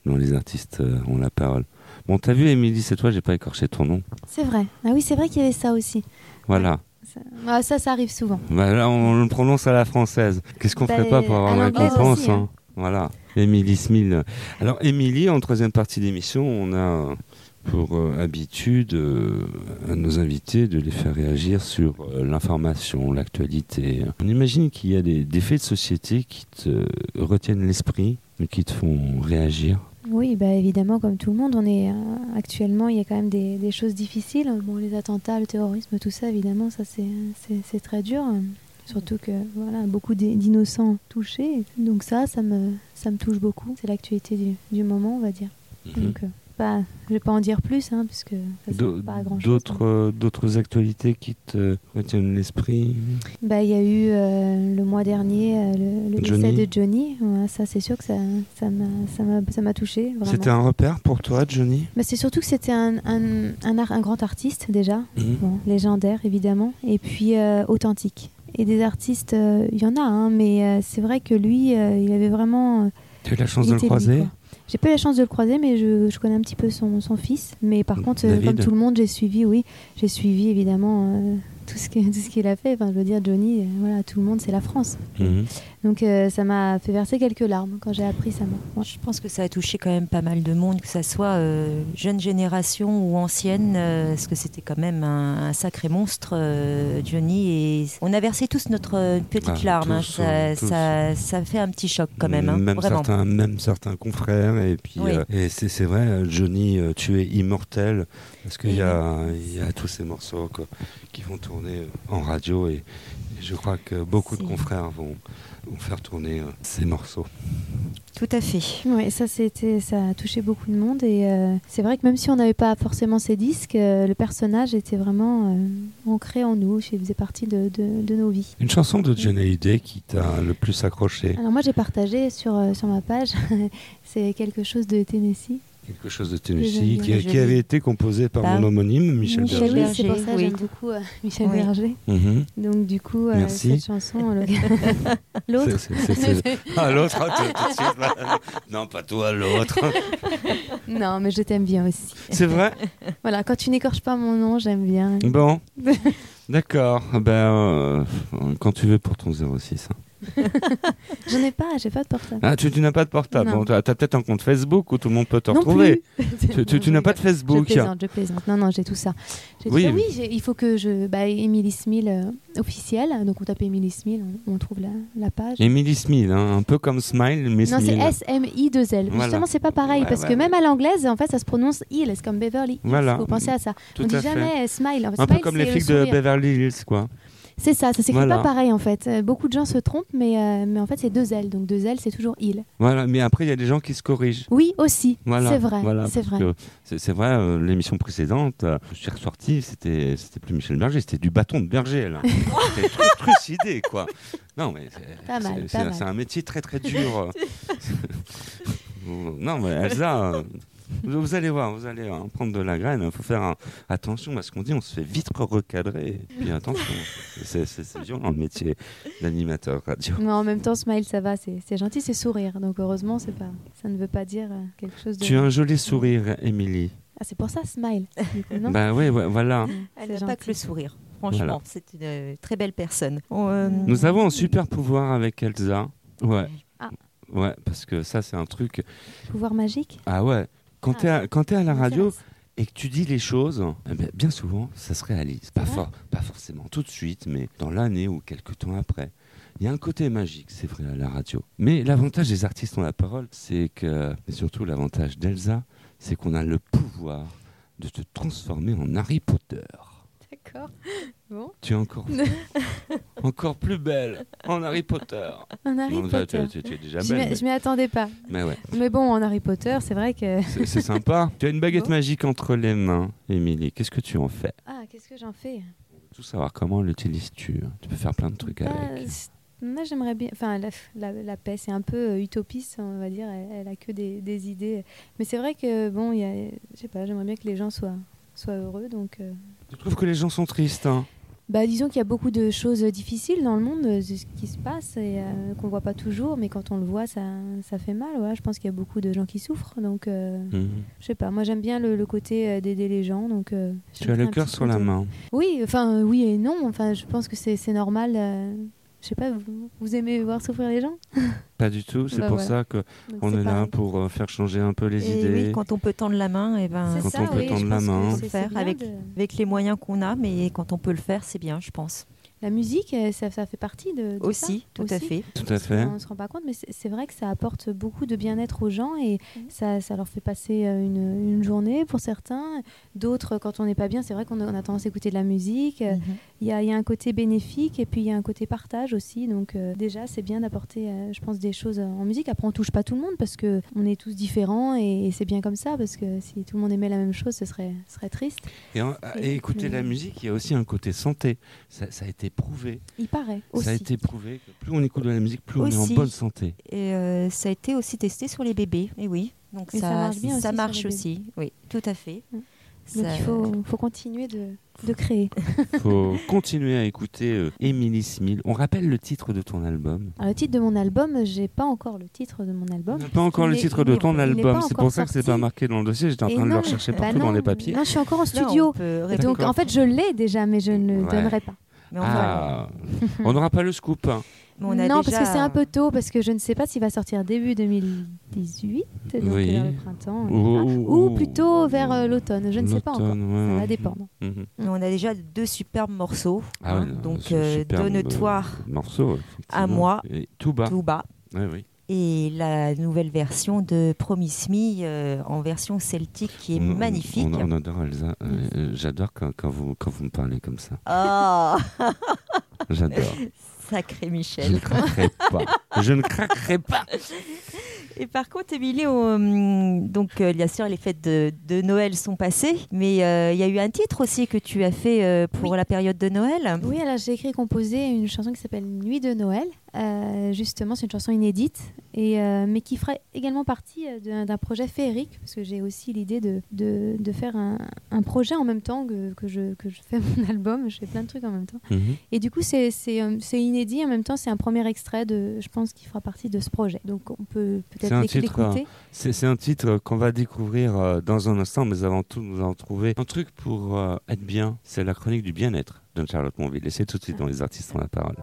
dans Les artistes euh, ont la parole. Bon, t'as vu, Émilie, c'est toi, j'ai pas écorché ton nom.
C'est vrai. Ah oui, c'est vrai qu'il y avait ça aussi.
Voilà.
Ça, ah, ça, ça arrive souvent.
Bah, là, on le prononce à la française. Qu'est-ce qu'on
Bah,
ferait pas pour avoir
à
une
l'anglaise
récompense
aussi,
hein.
hein.
Voilà. Émilie Smil. Alors, Émilie, en troisième partie d'émission, on a pour euh, habitude euh, à nos invités de les faire réagir sur euh, l'information, l'actualité. On imagine qu'il y a des, des faits de société qui te retiennent l'esprit et qui te font réagir.
Oui, bah, évidemment, comme tout le monde, on est, euh, actuellement, il y a quand même des, des choses difficiles. Bon, les attentats, le terrorisme, tout ça, évidemment, ça c'est, c'est, c'est très dur. Surtout que voilà, beaucoup d'innocents touchés. Donc ça, ça me, ça me touche beaucoup. C'est l'actualité du, du moment, on va dire.
Mm-hmm.
Donc, euh, pas, je vais pas en dire plus, hein, puisque ça sert pas à grand chose.
D'autres, euh, d'autres actualités qui te retiennent l'esprit?
Bah, il y a eu euh, le mois dernier euh, le, le
Johnny.
décès de Johnny. Ouais, ça, c'est sûr que ça, ça m'a, ça m'a, ça m'a touché. Vraiment.
C'était un repère pour toi, Johnny?
Bah, c'est surtout que c'était un, un, un, art, un grand artiste déjà,
Mmh.
bon, légendaire évidemment, et puis euh, authentique. Et des artistes, il euh, y en a, hein, mais euh, c'est vrai que lui, euh, il avait vraiment. Euh,
tu as eu la chance
il
de le
était lui,
croiser?
quoi. J'ai pas eu la chance de le croiser, mais je, je connais un petit peu son, son fils. Mais par contre, euh, comme tout le monde, j'ai suivi, oui, j'ai suivi évidemment euh, tout ce qu'il, tout ce qu'il a fait. Enfin, je veux dire, Johnny, euh, voilà, tout le monde, c'est la France.
Mmh.
Donc euh, ça m'a fait verser quelques larmes quand j'ai appris sa mort. Ouais.
Je pense que ça a touché quand même pas mal de monde, que ça soit euh, jeune génération ou ancienne, euh, parce que c'était quand même un, un sacré monstre, euh, Johnny. Et on a versé tous notre euh, petite
Ah,
larme. Hein.
tous,
Ça,
euh, tous.
ça, ça fait un petit choc quand même. Hein,
même,
vraiment.
certains, même certains confrères. Et puis
Oui.
euh, et c'est, c'est vrai, Johnny, euh, tu es immortel. Parce qu'il y a, il y a tous ces morceaux quoi, qui vont tourner en radio. Et, et je crois que beaucoup
C'est...
de confrères vont, vont faire tourner euh, ces morceaux.
Tout à fait.
Oui, ça, c'était, ça a touché beaucoup de monde. Et euh, c'est vrai que même si on n'avait pas forcément ces disques, euh, le personnage était vraiment euh, ancré en nous. Il faisait partie de, de, de nos vies.
Une chanson de Johnny Hallyday qui t'a le plus accroché?
Alors moi, j'ai partagé sur, euh, sur ma page. C'est quelque chose de Tennessee.
Quelque chose de Tennessee
J'aime
qui,
bien.
qui avait été composé par
Bah,
mon homonyme, Michel,
Michel
Berger.
oui, c'est pour ça que
oui.
j'aime beaucoup euh, Michel
Oui.
Berger.
Mhm.
Donc du coup, euh,
Merci.
cette chanson, le... l'autre.
C'est- c'est- c'est- c'est- Ah, l'autre, ah, tout- tout de suite, bah, non, pas toi, l'autre.
Non, mais je t'aime bien aussi.
C'est vrai?
Voilà, quand tu n'écorches pas mon nom, j'aime bien.
Bon, d'accord. Ben, euh, quand tu veux pour ton zéro six. hein.
J'en ai pas, j'ai pas de portable.
Ah, tu, tu n'as pas de portable.
Non.
Bon, tu as peut-être un compte Facebook où tout le monde peut te
Non
retrouver.
plus.
Tu, tu- tu
Non,
n'as
je
pas de
rigole.
Facebook.
Je plaisante, je plaisante. Non, non, j'ai tout ça. J'ai
Oui.
tout ça. Oui, j'ai- il faut que je... Bah, Émilie Smil euh, officielle. Donc on tape Émilie Smil, on, on trouve la, la page.
Émilie Smil, hein, un peu comme Smile, mais
Non, c'est
Smil.
S M I deux L.
Voilà.
Justement, c'est pas pareil,
Ouais,
parce
ouais,
que même
ouais.
à l'anglaise, en fait, ça se prononce Hill. C'est comme Beverly Hills.
Voilà.
Faut penser à ça.
Tout
on dit
à fait.
jamais euh, Smile. En fait,
Un peu
smile,
comme les
c'est le
flics de
sourire.
Beverly Hills, quoi.
C'est ça, ça s'écrit
Voilà.
pas pareil en fait. Euh, Beaucoup de gens se trompent, mais, euh, mais en fait c'est deux L. Donc deux L, c'est toujours il.
Voilà, mais après, il y a des gens qui se corrigent.
Oui, aussi.
Voilà,
c'est vrai.
voilà,
c'est
parce
vrai.
que C'est, c'est vrai, euh, l'émission précédente, euh, je suis ressorti, c'était, c'était plus Michel Berger, c'était du bâton de berger, là. C'était tru- trucidé, quoi. Non, mais c'est,
Pas mal,
c'est,
pas
c'est-
mal.
c'est un métier très, très dur. Non, mais Elsa, euh, vous, vous allez voir, vous allez en prendre de la graine. Il faut faire un- attention à ce qu'on dit, on se fait vite recadrer. Et puis attention, c'est, c'est, c'est violent le métier d'animateur radio.
Mais en même temps, smile, ça va, c'est, c'est gentil, c'est sourire. Donc heureusement, c'est pas, ça ne veut pas dire euh, quelque chose de.
Tu as un joli sourire, Émilie.
Ah, c'est pour ça, smile. Du coup, non
Ben oui, ouais, voilà.
Elle
C'est
n'a pas
gentil.
que le sourire. Franchement,
Voilà.
c'est une euh, très belle personne. On, euh,
Nous avons un super pouvoir avec Elsa. Ouais.
Ah.
Ouais, parce que ça, c'est un truc.
Pouvoir magique.
Ah ouais. Quand
Ah.
t'es à, quand t'es à la
Ça
radio
m'intéresse.
et que tu dis les choses, eh ben, bien souvent, ça se réalise. Pas,
vrai
for- pas forcément tout de suite, mais dans l'année ou quelques temps après. Il y a un côté magique, c'est vrai, à la radio. Mais l'avantage des artistes ont la parole, c'est que, et surtout l'avantage d'Elsa, c'est qu'on a le pouvoir de te transformer en Harry Potter.
D'accord. Bon.
Tu es encore, encore plus belle en Harry Potter.
En Harry
Non, ça, tu,
Potter.
tu- tu es déjà
Je
belle.
m'y-
mais-
je m'y attendais pas.
Mais ouais,
Mais bon, en Harry Potter, c'est vrai que.
c'est, c'est sympa. Tu as une baguette
Bon.
magique entre les mains, Émilie. Qu'est-ce que tu en fais?
Ah, qu'est-ce que j'en fais?
Tout savoir, comment l'utilises-tu? Tu peux faire plein de trucs
Bah,
avec.
c- Moi, j'aimerais bien. Enfin, la, la, la paix, c'est un peu euh, utopiste, on va dire. Elle, elle a que des, des idées. Mais c'est vrai que, bon, il y a. Je sais pas, j'aimerais bien que les gens soient, soient heureux. Donc. euh,
Je trouve que les gens sont tristes. Hein.
Bah, disons qu'il y a beaucoup de choses difficiles dans le monde, de ce qui se passe et euh, qu'on voit pas toujours, mais quand on le voit, ça, ça fait mal. Ouais. Je pense qu'il y a beaucoup de gens qui souffrent, donc euh, mmh. je sais pas. Moi, j'aime bien le, le côté euh, d'aider les gens, donc. Euh,
tu as le cœur sur la main.
Oui, enfin oui et non. Enfin, je pense que c'est, c'est normal. Euh, je sais pas, vous, vous aimez voir souffrir les gens ?
Pas du tout. C'est bah pour voilà. ça que donc on est, est là pour euh, faire changer un peu les
et
idées.
Oui, quand on peut tendre la main, et ben.
Quand
ça,
on peut
oui,
tendre la main.
C'est faire avec de... avec les moyens qu'on a, mais quand on peut le faire, c'est bien, je pense.
La musique, ça, ça fait partie de, de
aussi,
ça.
Tout
aussi.
à fait.
Tout à fait.
On ne se rend pas compte, mais c'est, c'est vrai que ça apporte beaucoup de bien-être aux gens et mmh. ça, ça leur fait passer une, une journée pour certains. D'autres, quand on n'est pas bien, c'est vrai qu'on a, on a tendance à écouter de la musique. Il mmh. y, a, y a un côté bénéfique et puis il y a un côté partage aussi. Donc euh, déjà, c'est bien d'apporter, euh, je pense, des choses en musique. Après, on ne touche pas tout le monde parce qu'on est tous différents et, et c'est bien comme ça parce que si tout le monde aimait la même chose, ce serait, ce serait triste.
Et, en, et écouter mais... la musique, il y a aussi un côté santé. Ça, ça a été prouvé.
Il paraît aussi.
Ça a été prouvé que plus on écoute de la musique, plus aussi. on est en bonne santé.
Et euh, ça a été aussi testé sur les bébés. Et oui, donc ça, ça marche, bien ça aussi, marche aussi. Oui, tout à fait.
Mmh. Ça... Donc il faut, faut continuer de, de créer.
Il faut continuer à écouter euh, Émilie Smil. On rappelle le titre de ton album.
Alors, le titre de mon album, j'ai pas encore le titre de mon album.
Pas encore le titre de ton album. C'est pour ça que c'est pas marqué dans le dossier. J'étais en train non, de le rechercher partout bah dans les papiers.
Non, je suis encore en studio. Non, donc en fait, je l'ai déjà, mais je ne le ouais. donnerai pas.
Mais on
ah, on n'aura pas le scoop. Hein.
On
non,
a
parce
déjà...
que c'est un peu tôt, parce que je ne sais pas s'il va sortir début deux mille dix-huit, donc
oui.
vers le printemps,
ou,
ou plutôt vers euh, l'automne, je ne sais pas encore,
ouais,
ça va dépendre.
Mm-hmm.
On a déjà deux superbes morceaux,
ah,
hein,
ouais,
donc euh, Donne-toi
morceau,
à moi,
et tout bas.
Tout bas.
Ouais, oui.
Et la nouvelle version de Promise Me euh, en version celtique qui est
on,
magnifique.
On, on adore Elsa. Euh, j'adore quand, quand, vous, quand vous me parlez comme ça.
Oh
J'adore.
Sacré Michel.
Je ne craquerai pas. Je ne craquerai pas.
Et par contre, Émilie, on, donc euh, bien sûr, les fêtes de, de Noël sont passées, mais il euh, y a eu un titre aussi que tu as fait euh, pour oui. la période de Noël.
Oui, alors j'ai écrit et composé une chanson qui s'appelle Nuit de Noël. Euh, justement, c'est une chanson inédite, et, euh, mais qui fera également partie d'un, d'un projet féerique, parce que j'ai aussi l'idée de, de, de faire un, un projet en même temps que, que, je, que je fais mon album. Je fais plein de trucs en même temps. Mm-hmm. Et du coup, c'est, c'est, c'est inédit. En même temps, c'est un premier extrait, de, je pense, qui fera partie de ce projet. Donc, on peut peut-être
c'est
l'éc-
titre,
l'écouter.
C'est, c'est un titre qu'on va découvrir euh, dans un instant, mais avant tout, nous allons trouver un truc pour euh, être bien. C'est la chronique du bien-être d'Anne-Charlotte Monville. Et c'est tout de suite dans Les Artistes ont la parole.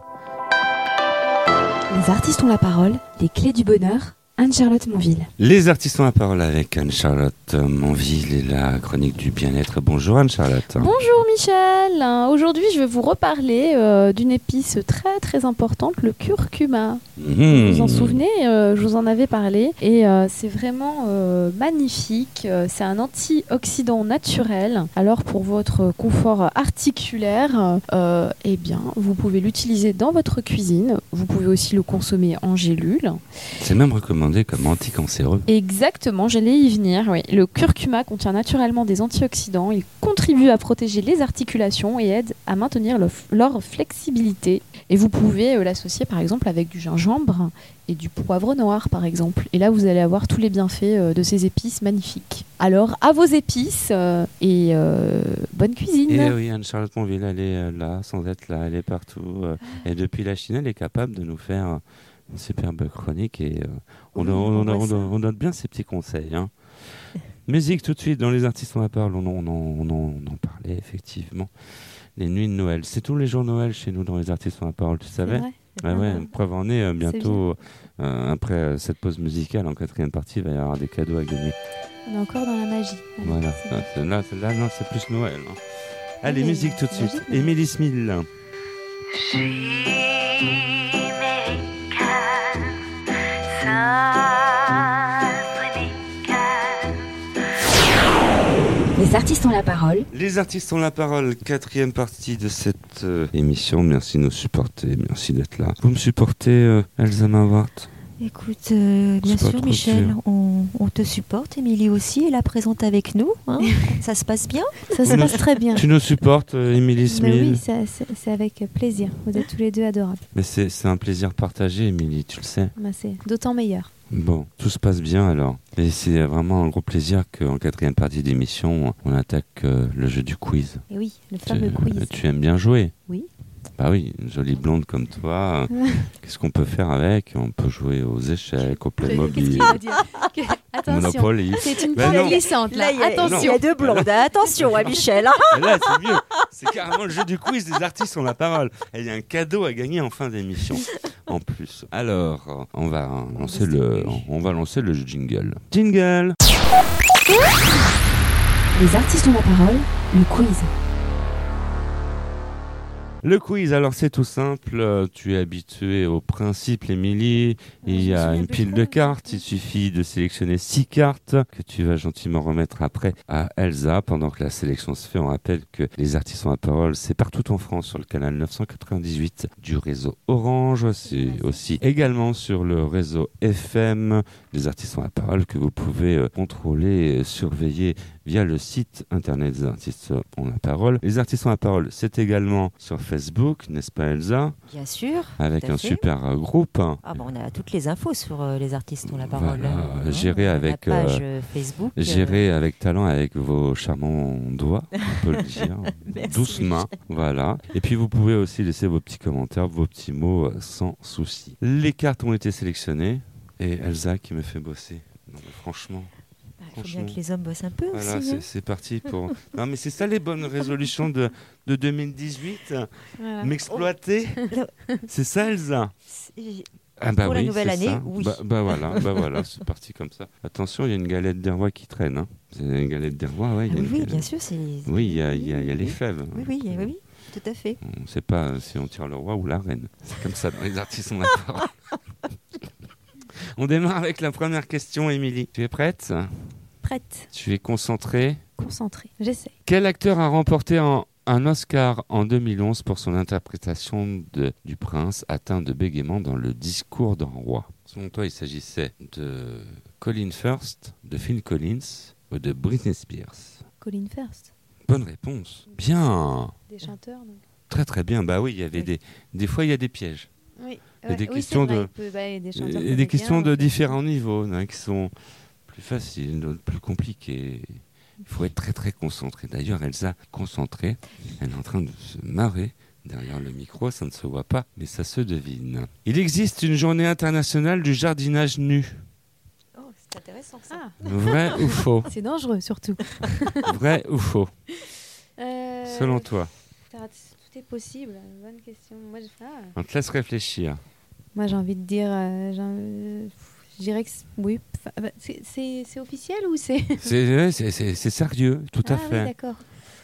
Les artistes ont la parole, les clés du bonheur, Anne-Charlotte Monville.
Les artistes ont la parole avec Anne-Charlotte Monville et la chronique du bien-être. Bonjour Anne-Charlotte.
Bonjour Michel. Aujourd'hui, je vais vous reparler euh, d'une épice très très importante, le curcuma. Mmh. Vous vous en souvenez, euh, je vous en avais parlé. Et euh, c'est vraiment euh, magnifique. C'est un antioxydant naturel. Alors pour votre confort articulaire, euh, eh bien, vous pouvez l'utiliser dans votre cuisine. Vous pouvez aussi le consommer en gélule.
C'est même recommandé comme anticancéreux.
Exactement, j'allais y venir. Oui. Le curcuma contient naturellement des antioxydants. Il contribue à protéger les articulations et aide à maintenir le, leur flexibilité. Et vous pouvez euh, l'associer par exemple avec du gingembre et du poivre noir par exemple. Et là, vous allez avoir tous les bienfaits euh, de ces épices magnifiques. Alors, à vos épices euh, et euh, bonne cuisine.
Et oui, Anne-Charlotte Monville, elle est là, sans être là, elle est partout. Euh, et depuis la Chine, elle est capable de nous faire une superbe chronique et euh, on, oui, on, on, on, on, on donne bien ses petits conseils. Hein. Musique tout de suite, dans Les Artistes ont la parole, on, on, on, on, on en parlait effectivement. Les nuits de Noël, c'est tous les jours Noël chez nous dans Les Artistes ont la parole, tu savais ?
C'est
ah ouais, preuve en est, euh, bientôt, euh, après euh, cette pause musicale, en quatrième partie, il va y avoir des cadeaux à gagner.
On est encore dans la magie. Allez,
voilà,
c'est
ah, c'est là, c'est là, non, c'est plus Noël. Hein. Allez, oui, musique tout de suite. Émilie Smil.
Les artistes ont la parole.
Les artistes ont la parole, quatrième partie de cette euh, émission. Merci de nous supporter, merci d'être là. Vous me supportez, euh, Elsa Mawart ?
Écoute, euh, bien sûr, Michel, on, on te supporte. Émilie aussi est là présente avec nous. Hein. Ça se passe bien ?
Ça se passe très bien.
Tu nous supportes, euh, Émilie Smil ?
Oui, ça, c'est, c'est avec plaisir. Vous êtes tous les deux adorables.
Mais c'est, c'est un plaisir partagé, Émilie, tu le sais.
Bah, c'est d'autant meilleur.
Bon, tout se passe bien alors. Et c'est vraiment un gros plaisir qu'en quatrième partie d'émission, on attaque euh, le jeu du quiz.
Et oui, le fameux
tu,
quiz.
Tu aimes bien jouer?
Oui.
Bah oui, une jolie blonde comme toi. euh, Qu'est-ce qu'on peut faire avec? On peut jouer aux échecs, au Playmobil,
Que- Attention,
Monopoly.
c'est une
Bah
pente
non.
glissante là.
Là, il y a-
Attention.
il y a deux blondes. hein. Attention, hein, Michel. hein.
Et là, c'est mieux. C'est carrément le jeu du quiz des artistes ont la parole. Et il y a un cadeau à gagner en fin d'émission. En plus. Alors, on va lancer le, on va lancer le jingle. Jingle.
Les artistes ont la parole, le quiz.
Le quiz, alors c'est tout simple, euh, tu es habitué au principe, Émilie, il y a une pile de cartes, il suffit de sélectionner six cartes que tu vas gentiment remettre après à Elsa pendant que la sélection se fait. On rappelle que les artistes ont la parole, c'est partout en France sur le canal neuf cent quatre-vingt-dix-huit du réseau Orange, c'est aussi également sur le réseau F M des artistes ont la parole que vous pouvez euh, contrôler et surveiller via le site internet des artistes ont la parole. Les artistes ont la parole, c'est également sur Facebook, n'est-ce pas Elsa?
Bien sûr.
Avec
tout à
un
fait.
super euh, groupe.
Ah bah, on a toutes les infos sur euh, les artistes ont la parole.
Voilà,
hein.
géré
On a
avec,
la page
euh,
euh, Facebook. euh,
Géré avec talent avec vos charmants doigts, on peut le dire.
Merci,
Douce main, voilà. Et puis vous pouvez aussi laisser vos petits commentaires, vos petits mots euh, sans souci. Les cartes ont été sélectionnées et Elsa qui me fait bosser. Non, mais franchement.
bah, il faut bien
franchement.
que les hommes bossent un peu
Voilà,
aussi.
c'est,
hein.
c'est parti pour. Non, mais c'est ça les bonnes résolutions de, de deux mille dix-huit.
Voilà.
M'exploiter. C'est ça, Elsa?
C'est-
Ah bah
Pour la
oui,
nouvelle
c'est
année,
ça.
oui.
Bah, bah voilà, bah voilà, c'est parti comme ça. Attention, il y a une galette des rois qui traîne. Hein. C'est une galette des rois, ouais.
Ah
il y a
oui,
une
oui,
galette.
bien sûr, c'est.
Oui, il y a, il y a- il y a les fèves.
Oui, oui, oui, oui, tout à fait.
On ne sait pas si on tire le roi ou la reine. C'est comme ça, les artistes ont la parole. On démarre avec la première question, Émilie. Tu es prête?
Prête,
Tu es concentrée?
concentrée. J'essaie.
Quel acteur a remporté en- un Oscar en deux mille onze pour son interprétation de, du prince atteint de bégaiement dans le discours d'un roi? Selon toi, il s'agissait de Colin Firth, de Phil Collins ou de Britney Spears?
Colin Firth.
Bonne réponse. Bien.
Des chanteurs donc.
Très très bien. Bah oui, il y avait
Oui.
des... Des fois, il y a des pièges.
Oui.
Il y a des
oui,
questions
c'est vrai,
de-
il peut- bah, il y a des chanteurs
Et des
comédiens,
questions de
euh,
différents niveaux, hein, qui sont plus faciles, d'autres plus compliquées. Il faut être très très concentré. D'ailleurs, Elsa, concentrée, elle est en train de se marrer derrière le micro, ça ne se voit pas, mais ça se devine. Il existe une journée internationale du jardinage nu.
Oh, c'est intéressant ça.
Ah,
Vrai ou faux?
c'est dangereux surtout.
Vrai ou faux?
Euh,
Selon toi.
putain, Tout est possible. Bonne question. Moi, je, ah.
On te laisse réfléchir.
Moi, j'ai envie de dire. euh, j'ai envie- je dirais que c'est- oui. Enfin, bah, c'est- c'est c'est officiel ou c'est.
C'est, ouais, c'est, c'est- c'est sérieux, tout à
Ah
fait.
oui, d'accord.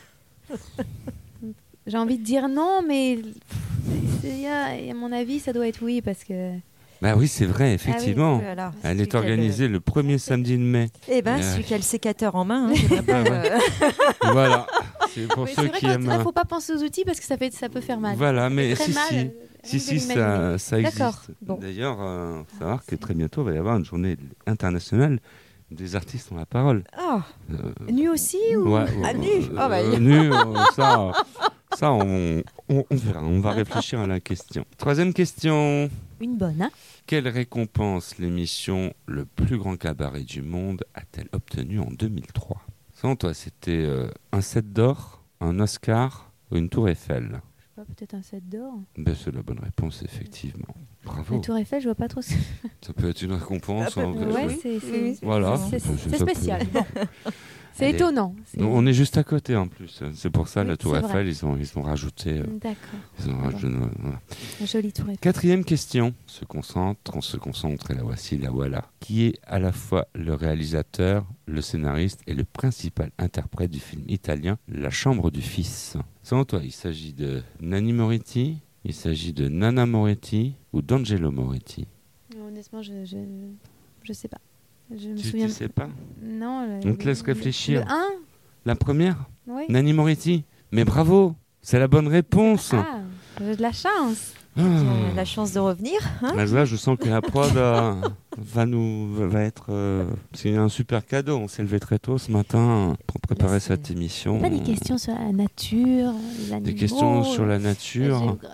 J'ai envie de dire non, mais il y a- à mon avis, ça doit être oui parce que.
Bah oui, c'est vrai, effectivement.
Voilà.
Elle
Celui
est
qui a le-
organisée le premier samedi de mai.
Eh ben,
Euh,
celui qui a le sécateur en main. hein, c'est vraiment,
Ah ouais.
euh,
Voilà. C'est pour
Oui,
ceux
c'est vrai
qui
qu'il
aiment.
ne faut pas penser aux outils parce que ça, fait, ça peut faire mal.
Voilà, mais
Très
si,
mal,
si.
euh,
Si,
rien
si,
que de l'imaginer.
ça, ça existe.
D'accord, bon.
D'ailleurs, il faut savoir que très bientôt, il va y avoir une journée internationale des artistes ont la parole.
Ah,
Euh,
Nu aussi ou.
ouais,
Ah,
euh,
nu
euh,
Ah, bah,
euh, nu, euh, ça, ça on, on, on verra. On va réfléchir à la question. Troisième question.
Une bonne, hein.
Quelle récompense l'émission Le plus grand cabaret du monde a-t-elle obtenue en deux mille trois? Selon toi, c'était euh, un set d'or, un Oscar ou une tour Eiffel?
Je sais pas, peut-être un set d'or.
Ben, c'est la bonne réponse, effectivement. Bravo.
La Tour Eiffel, je vois pas trop. ce-
Ça peut être une récompense.
Ah,
hein,
peut-
que-
Ouais,
oui.
c'est
Oui,
c'est-
oui.
Voilà.
c'est-
Ça
c'est
peut-
spécial. Bon. C'est
Allez.
étonnant. c'est-
On est juste à côté en plus. C'est pour ça
Oui,
la Tour
c'est
Eiffel,
vrai.
ils ont, ils ont rajouté. euh,
D'accord.
ils ont rajouté voilà.
Jolie Tour Eiffel.
Quatrième question. On se concentre, on se concentre et la voici, la voilà. Qui est à la fois le réalisateur, le scénariste et le principal interprète du film italien La Chambre du Fils? Selon toi, il s'agit de Nanni Moretti, il s'agit de Nana Moretti ou d'Angelo Moretti?
Honnêtement, je, je, je sais pas. Je me
Tu,
souviens.
tu sais pas?
Non. le-
On te laisse
le-
réfléchir.
Le un
La première?
Oui.
Nanni Moretti. Mais bravo, c'est la bonne réponse.
Ah, j'ai de la chance.
Ah.
euh, la chance de revenir. Hein.
Ah, là, je sens que la prod euh, va nous va- va être. euh, c'est un super cadeau. On s'est levé très tôt ce matin pour préparer
Là, c'est-
cette émission.
Pas des questions sur la nature, les animaux,
Des questions sur la
la
nature.
géographie.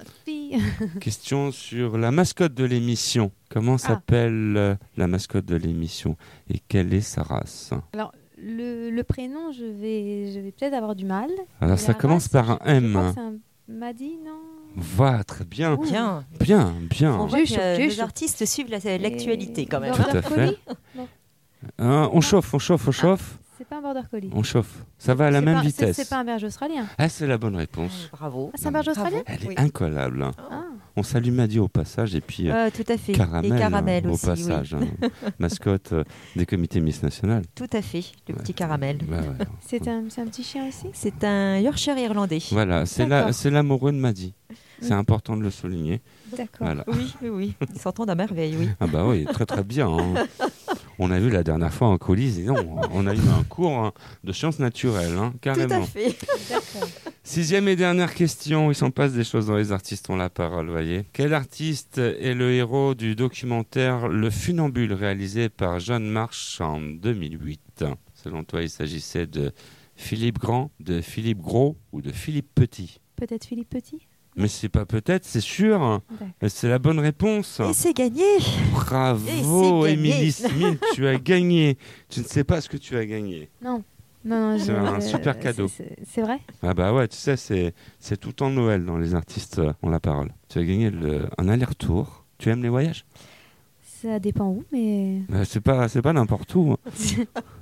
Oui.
Question sur la mascotte de l'émission. Comment s'appelle euh, la mascotte de l'émission et quelle est sa race?
Alors, le, le prénom, je vais, je vais peut-être avoir du mal.
Alors,
Et
ça
la
commence
race,
par un
je- je
M.
crois que c'est un Madi, non?
Va, très bien.
Bien.
Bien, bien.
On voit
J'ai
que
chaud,
euh,
j'ai
nos
chaud.
artistes suivent la- l'actualité quand même.
Tout à
Border
fait.
Collie Non,
Hein, on chauffe, on chauffe, on chauffe.
c'est pas un Border Collie.
On chauffe. Ça va à la
C'est
même
pas- c'est-
vitesse.
C'est pas un berger australien.
Ah, c'est la bonne réponse.
Bravo.
Ah, c'est un berger australien?
Elle est
Oui.
incollable. hein.
Ah.
On salue Maddy au passage et puis euh,
Euh, tout à fait.
Caramel,
Et Caramel
hein,
aussi.
au passage. hein. Mascotte euh, des comités Miss National.
Oui. Tout à fait. Le
Ouais.
petit Caramel.
Ouais, ouais.
C'est un, c'est un petit chien aussi?
C'est un Yorkshire irlandais.
Voilà, c'est la-
D'accord.
c'est l'amoureux de Maddy. C'est
Mm.
important de le souligner.
D'accord.
Voilà.
Oui, oui, oui. Ils s'entendent à merveille, oui.
Ah bah oui, très très bien. hein. On a vu la dernière fois en coulisses, et non, on a eu un cours hein, de sciences naturelles, hein,
Tout à
carrément.
fait.
D'accord.
Sixième et dernière question, il s'en passe des choses dans Les artistes ont la parole, voyez. Quel artiste est le héros du documentaire Le Funambule réalisé par Jeanne March en deux mille huit? Selon toi, il s'agissait de Philippe Grand, de Philippe Gros ou de Philippe Petit?
Peut-être Philippe Petit?
Mais c'est pas peut-être, c'est sûr.
D'accord.
C'est la bonne réponse.
Et c'est gagné.
Bravo,
Et c'est gagné.
Émilie Smith, tu as gagné. Tu ne sais pas ce que tu as gagné.
Non. Non, non,
C'est
je-
un
je-
super cadeau.
c'est- C'est c'est vrai?
Ah bah ouais, tu sais, c'est, c'est tout le temps Noël dans Les artistes euh, ont la parole. Tu as gagné le- un aller-retour. Tu aimes les voyages?
Ça dépend où, mais.
Bah, c'est pas, c'est pas n'importe où. hein.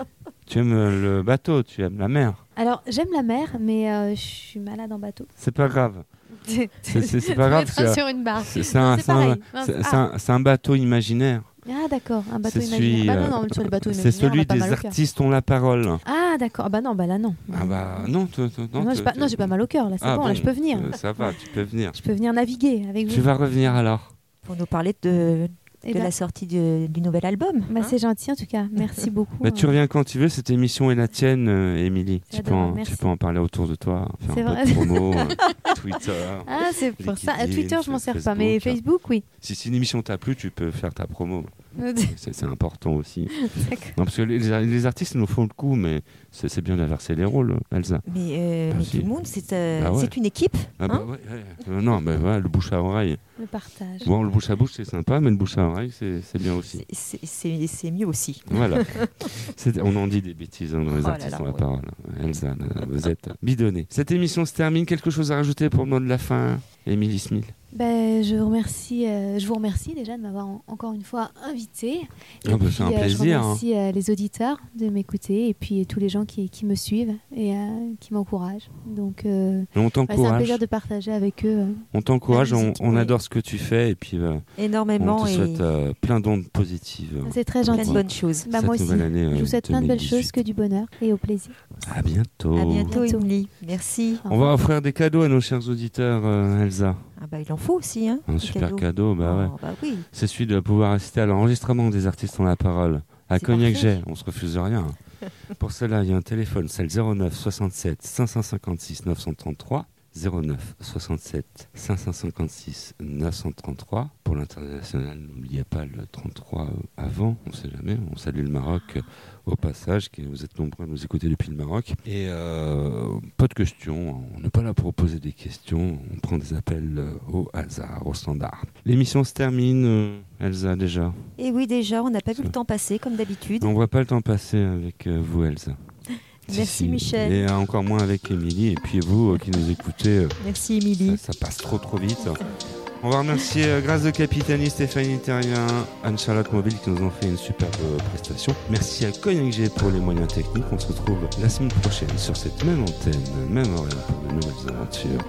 Tu aimes euh, le bateau, tu aimes la mer.
Alors, j'aime la mer, mais euh, je suis malade en bateau.
C'est pas grave.
C'est
C'est, c'est, c'est pas grave.
être
C'est,
sur une barre.
c'est, c'est un,
c'est
c'est un-
pareil. Non,
c'est-
c'est-
c'est un- c'est un bateau imaginaire.
Ah, d'accord, un bateau
C'est
imaginaire.
celui,
Bah
euh,
non, non, sur les bateaux
C'est
imaginaires, on
celui
a pas
des
mal au cœur.
artistes ont la parole.
Ah, d'accord. Ah, bah non, bah là, non.
Ah bah non, t- t- non,
non,
t-
j'ai pas,
t-
non, j'ai pas mal au cœur, là, c'est
Ah
bon, là, je peux venir.
euh, ça va, tu peux venir.
Je peux venir naviguer avec
Tu
vous.
vas revenir alors.
Pour nous parler de,
Eh
de
ben,
la sortie du, du nouvel album.
bah,
hein.
c'est gentil, en tout cas. Merci beaucoup.
Bah, tu
euh,
reviens quand tu veux, cette émission est la tienne, euh, Émilie. Tu, peux
J'adore,
en-
merci.
tu peux en parler autour de toi, faire
C'est
un peu
vrai.
de promo, euh, Twitter.
Ah, c'est pour ça. À
LinkedIn,
Twitter, je m'en sers pas, mais
Facebook.
Facebook, oui.
Si, si une émission t'a plu, tu peux faire ta promo.
D'accord.
C'est, c'est important aussi. Non, parce que les, les artistes nous font le coup, mais c'est, c'est bien d'inverser les rôles, Elsa.
Mais, euh,
Ah,
mais
si.
tout le monde, c'est euh,
Ah ouais.
c'est une équipe.
Ah bah
Hein
ouais, ouais. Euh, non, mais ouais, le bouche à oreille.
Le partage.
Bon, le bouche à bouche, c'est sympa, mais le bouche à oreille, c'est, c'est bien aussi.
C'est- C'est c'est- c'est mieux aussi.
Voilà. C'est- on en dit des bêtises hein, dans les
Oh là
artistes
là,
ont la
ouais.
parole. Elsa, là, vous êtes bidonnée. Cette émission se termine. Quelque chose à rajouter pour le mot de la fin, Émilie Smith?
Ben, je, remercie, euh, je vous remercie déjà de m'avoir en- encore une fois invité. Et
Ah bah, c'est un
puis, euh,
plaisir,
Je remercie euh, les auditeurs de m'écouter et puis euh, tous les gens qui, qui me suivent et euh, qui m'encouragent. Donc, euh,
On
bah, c'est un
t'encourage.
plaisir de partager avec eux. euh.
On t'encourage,
la
on,
musique,
on
oui.
adore ce que tu fais et puis euh, on
Énormément
te
et
souhaite euh, plein d'ondes positives. euh,
C'est très
plein
gentil.
de bonnes choses.
Bah,
cette
moi aussi.
nouvelle année, euh,
Je vous souhaite plein de belles
deux mille
choses, que du bonheur et au plaisir.
À bientôt.
À bientôt,
Bientôt.
Émilie. Merci.
Au
On va
revoir.
offrir des cadeaux à nos chers auditeurs, euh, Elsa.
Ah bah, il en faut aussi. Hein,
Un
des
super
cadeaux.
cadeau, bah ouais.
Oh, bah oui.
C'est celui de pouvoir assister à l'enregistrement des artistes ont la parole. À
C'est
Cognac-Jet, on se refuse rien. Pour cela, il y a un téléphone, c'est le zéro neuf soixante-sept cinq cent cinquante-six neuf cent trente-trois. zéro neuf soixante-sept cinq cent cinquante-six neuf cent trente-trois. Pour l'international, n'oubliez pas le trente-trois avant, on ne sait jamais. On salue le Maroc euh, au passage, qui, vous êtes nombreux à nous écouter depuis le Maroc. Et euh, pas de questions, on n'est pas là pour poser des questions, on prend des appels euh, au hasard, au standard. L'émission se termine, euh, Elsa, déjà.
Et oui, déjà, on n'a pas vu
Ça.
le temps passer, comme d'habitude.
On ne voit pas le temps passer avec euh, vous, Elsa. Si,
Merci,
si.
Michel.
Et euh, encore moins avec Émilie. Et puis vous euh, qui nous écoutez, euh,
Merci, Émilie.
ça, ça passe trop trop vite. On va remercier euh, Grâce de Capitani, Stéphanie Terrien, Anne-Charlotte Mobile qui nous ont fait une superbe euh, prestation. Merci à Cognac-Jet pour les moyens techniques. On se retrouve la semaine prochaine sur cette même antenne, même horaire pour de nouvelles aventures.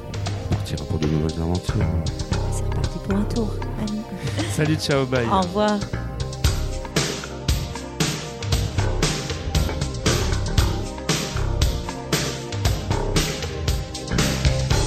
On partira pour de nouvelles aventures.
C'est reparti pour un tour. Allez.
Salut, ciao, bye.
Au revoir.